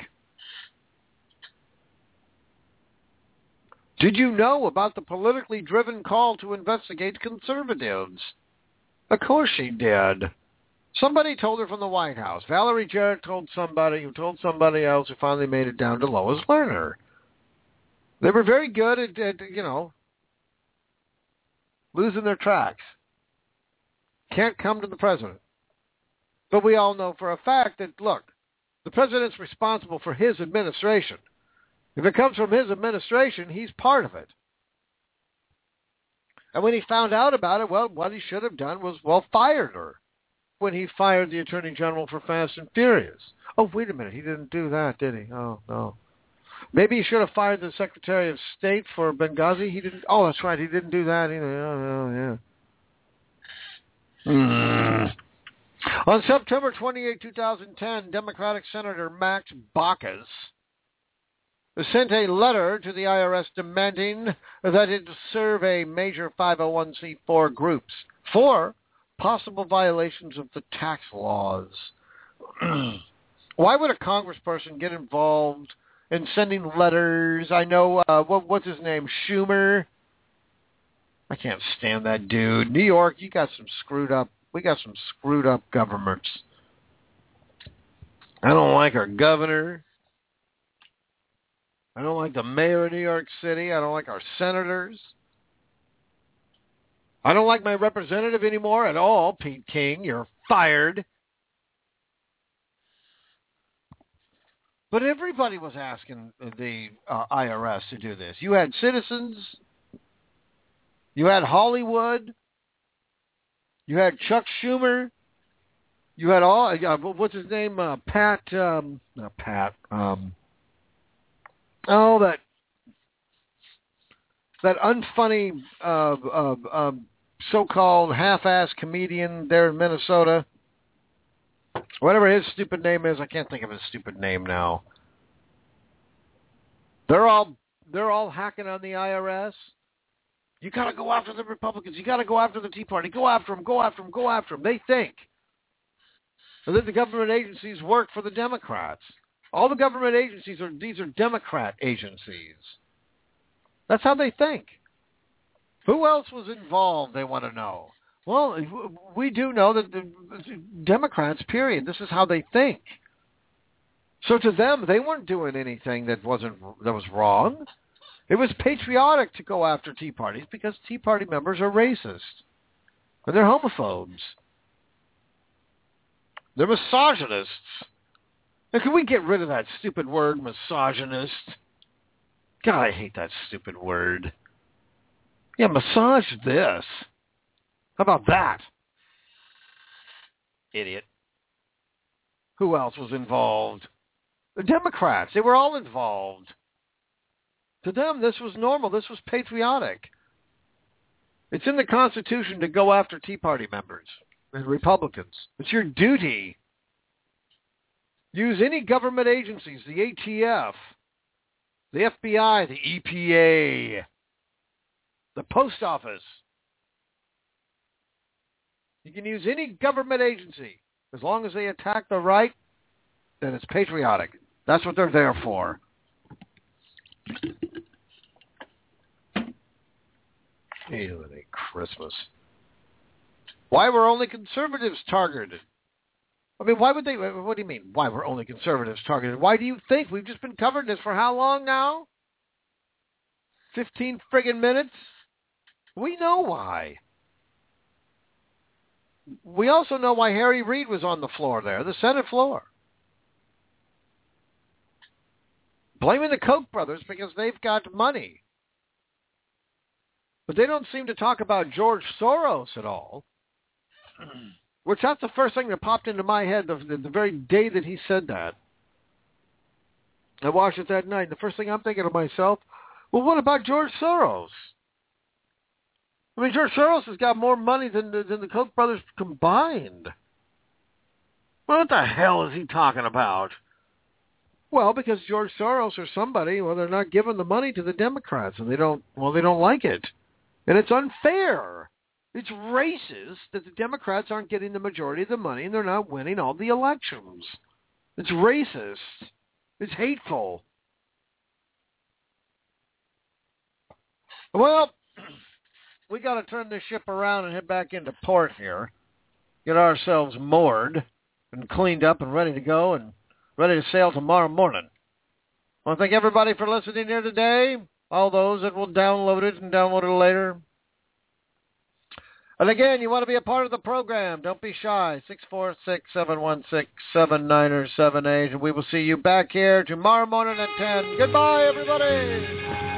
Did you know about the politically driven call to investigate conservatives? Of course she did. Somebody told her from the White House. Valerie Jarrett told somebody who told somebody else who finally made it down to Lois Lerner. They were very good at, at you know, losing their tracks. Can't come to the president. But we all know for a fact that, look, the president's responsible for his administration. If it comes from his administration, he's part of it. And when he found out about it, well, what he should have done was, well, fired her when he fired the Attorney General for Fast and Furious. Oh, wait a minute. He didn't do that, did he? Oh, no. Maybe he should have fired the Secretary of State for Benghazi. He didn't. Oh, that's right. He didn't do that either. Oh, yeah. Mm. On September twenty-eighth, twenty ten, Democratic Senator Max Baucus sent a letter to the I R S demanding that it survey major five oh one c four groups for possible violations of the tax laws. Why would a congressperson get involved in sending letters? I know, uh, what, what's his name, Schumer? I can't stand that dude. New York, you got some screwed up, we got some screwed up governments. I don't like our governor. I don't like the mayor of New York City. I don't like our senators. I don't like my representative anymore at all, Pete King. You're fired. But everybody was asking the uh, I R S to do this. You had citizens. You had Hollywood. You had Chuck Schumer. You had all, uh, what's his name? Uh, Pat, um, not Pat. Um, oh, that that unfunny uh, uh, uh, so-called half-ass comedian there in Minnesota. Whatever his stupid name is, I can't think of his stupid name now. They're all they're all hacking on the I R S. You got to go after the Republicans. You got to go after the Tea Party. Go after them. Go after them. Go after them. They think. And then the government agencies work for the Democrats. All the government agencies are these are Democrat agencies. That's how they think. Who else was involved? They want to know. Well, we do know that the Democrats, period. This is how they think. So to them, they weren't doing anything that wasn't that was wrong. It was patriotic to go after Tea Parties because Tea Party members are racist. And they're homophobes. They're misogynists. Now, can we get rid of that stupid word, misogynist? God, I hate that stupid word. Yeah, massage this. How about that? Idiot. Who else was involved? The Democrats. They were all involved. To them, this was normal. This was patriotic. It's in the Constitution to go after Tea Party members and Republicans. It's your duty. Use any government agencies, the A T F, the F B I, the E P A, the Post Office. You can use any government agency. As long as they attack the right, then it's patriotic. That's what they're there for. Holiday Christmas. Why were only conservatives targeted? I mean, why would they? What do you mean? Why were only conservatives targeted? Why do you think? We've just been covering this for how long now? Fifteen friggin' minutes? We know why. We also know why Harry Reid was on the floor there, the Senate floor. Blaming the Koch brothers because they've got money. But they don't seem to talk about George Soros at all. Which that's the first thing that popped into my head the, the, the very day that he said that. I watched it that night. The first thing I'm thinking to myself, well, what about George Soros? I mean, George Soros has got more money than the, than the Koch brothers combined. What the hell is he talking about? Well, because George Soros or somebody, well, they're not giving the money to the Democrats, and they don't, well, they don't like it. And it's unfair. It's racist that the Democrats aren't getting the majority of the money and they're not winning all the elections. It's racist. It's hateful. Well, we got to turn this ship around and head back into port here. Get ourselves moored and cleaned up and ready to go and ready to sail tomorrow morning. I want to thank everybody for listening here today. All those that will download it and download it later. And again, you want to be a part of the program. Don't be shy. six four six, seven one six, seven nine seven eight. And we will see you back here tomorrow morning at ten. Goodbye, everybody.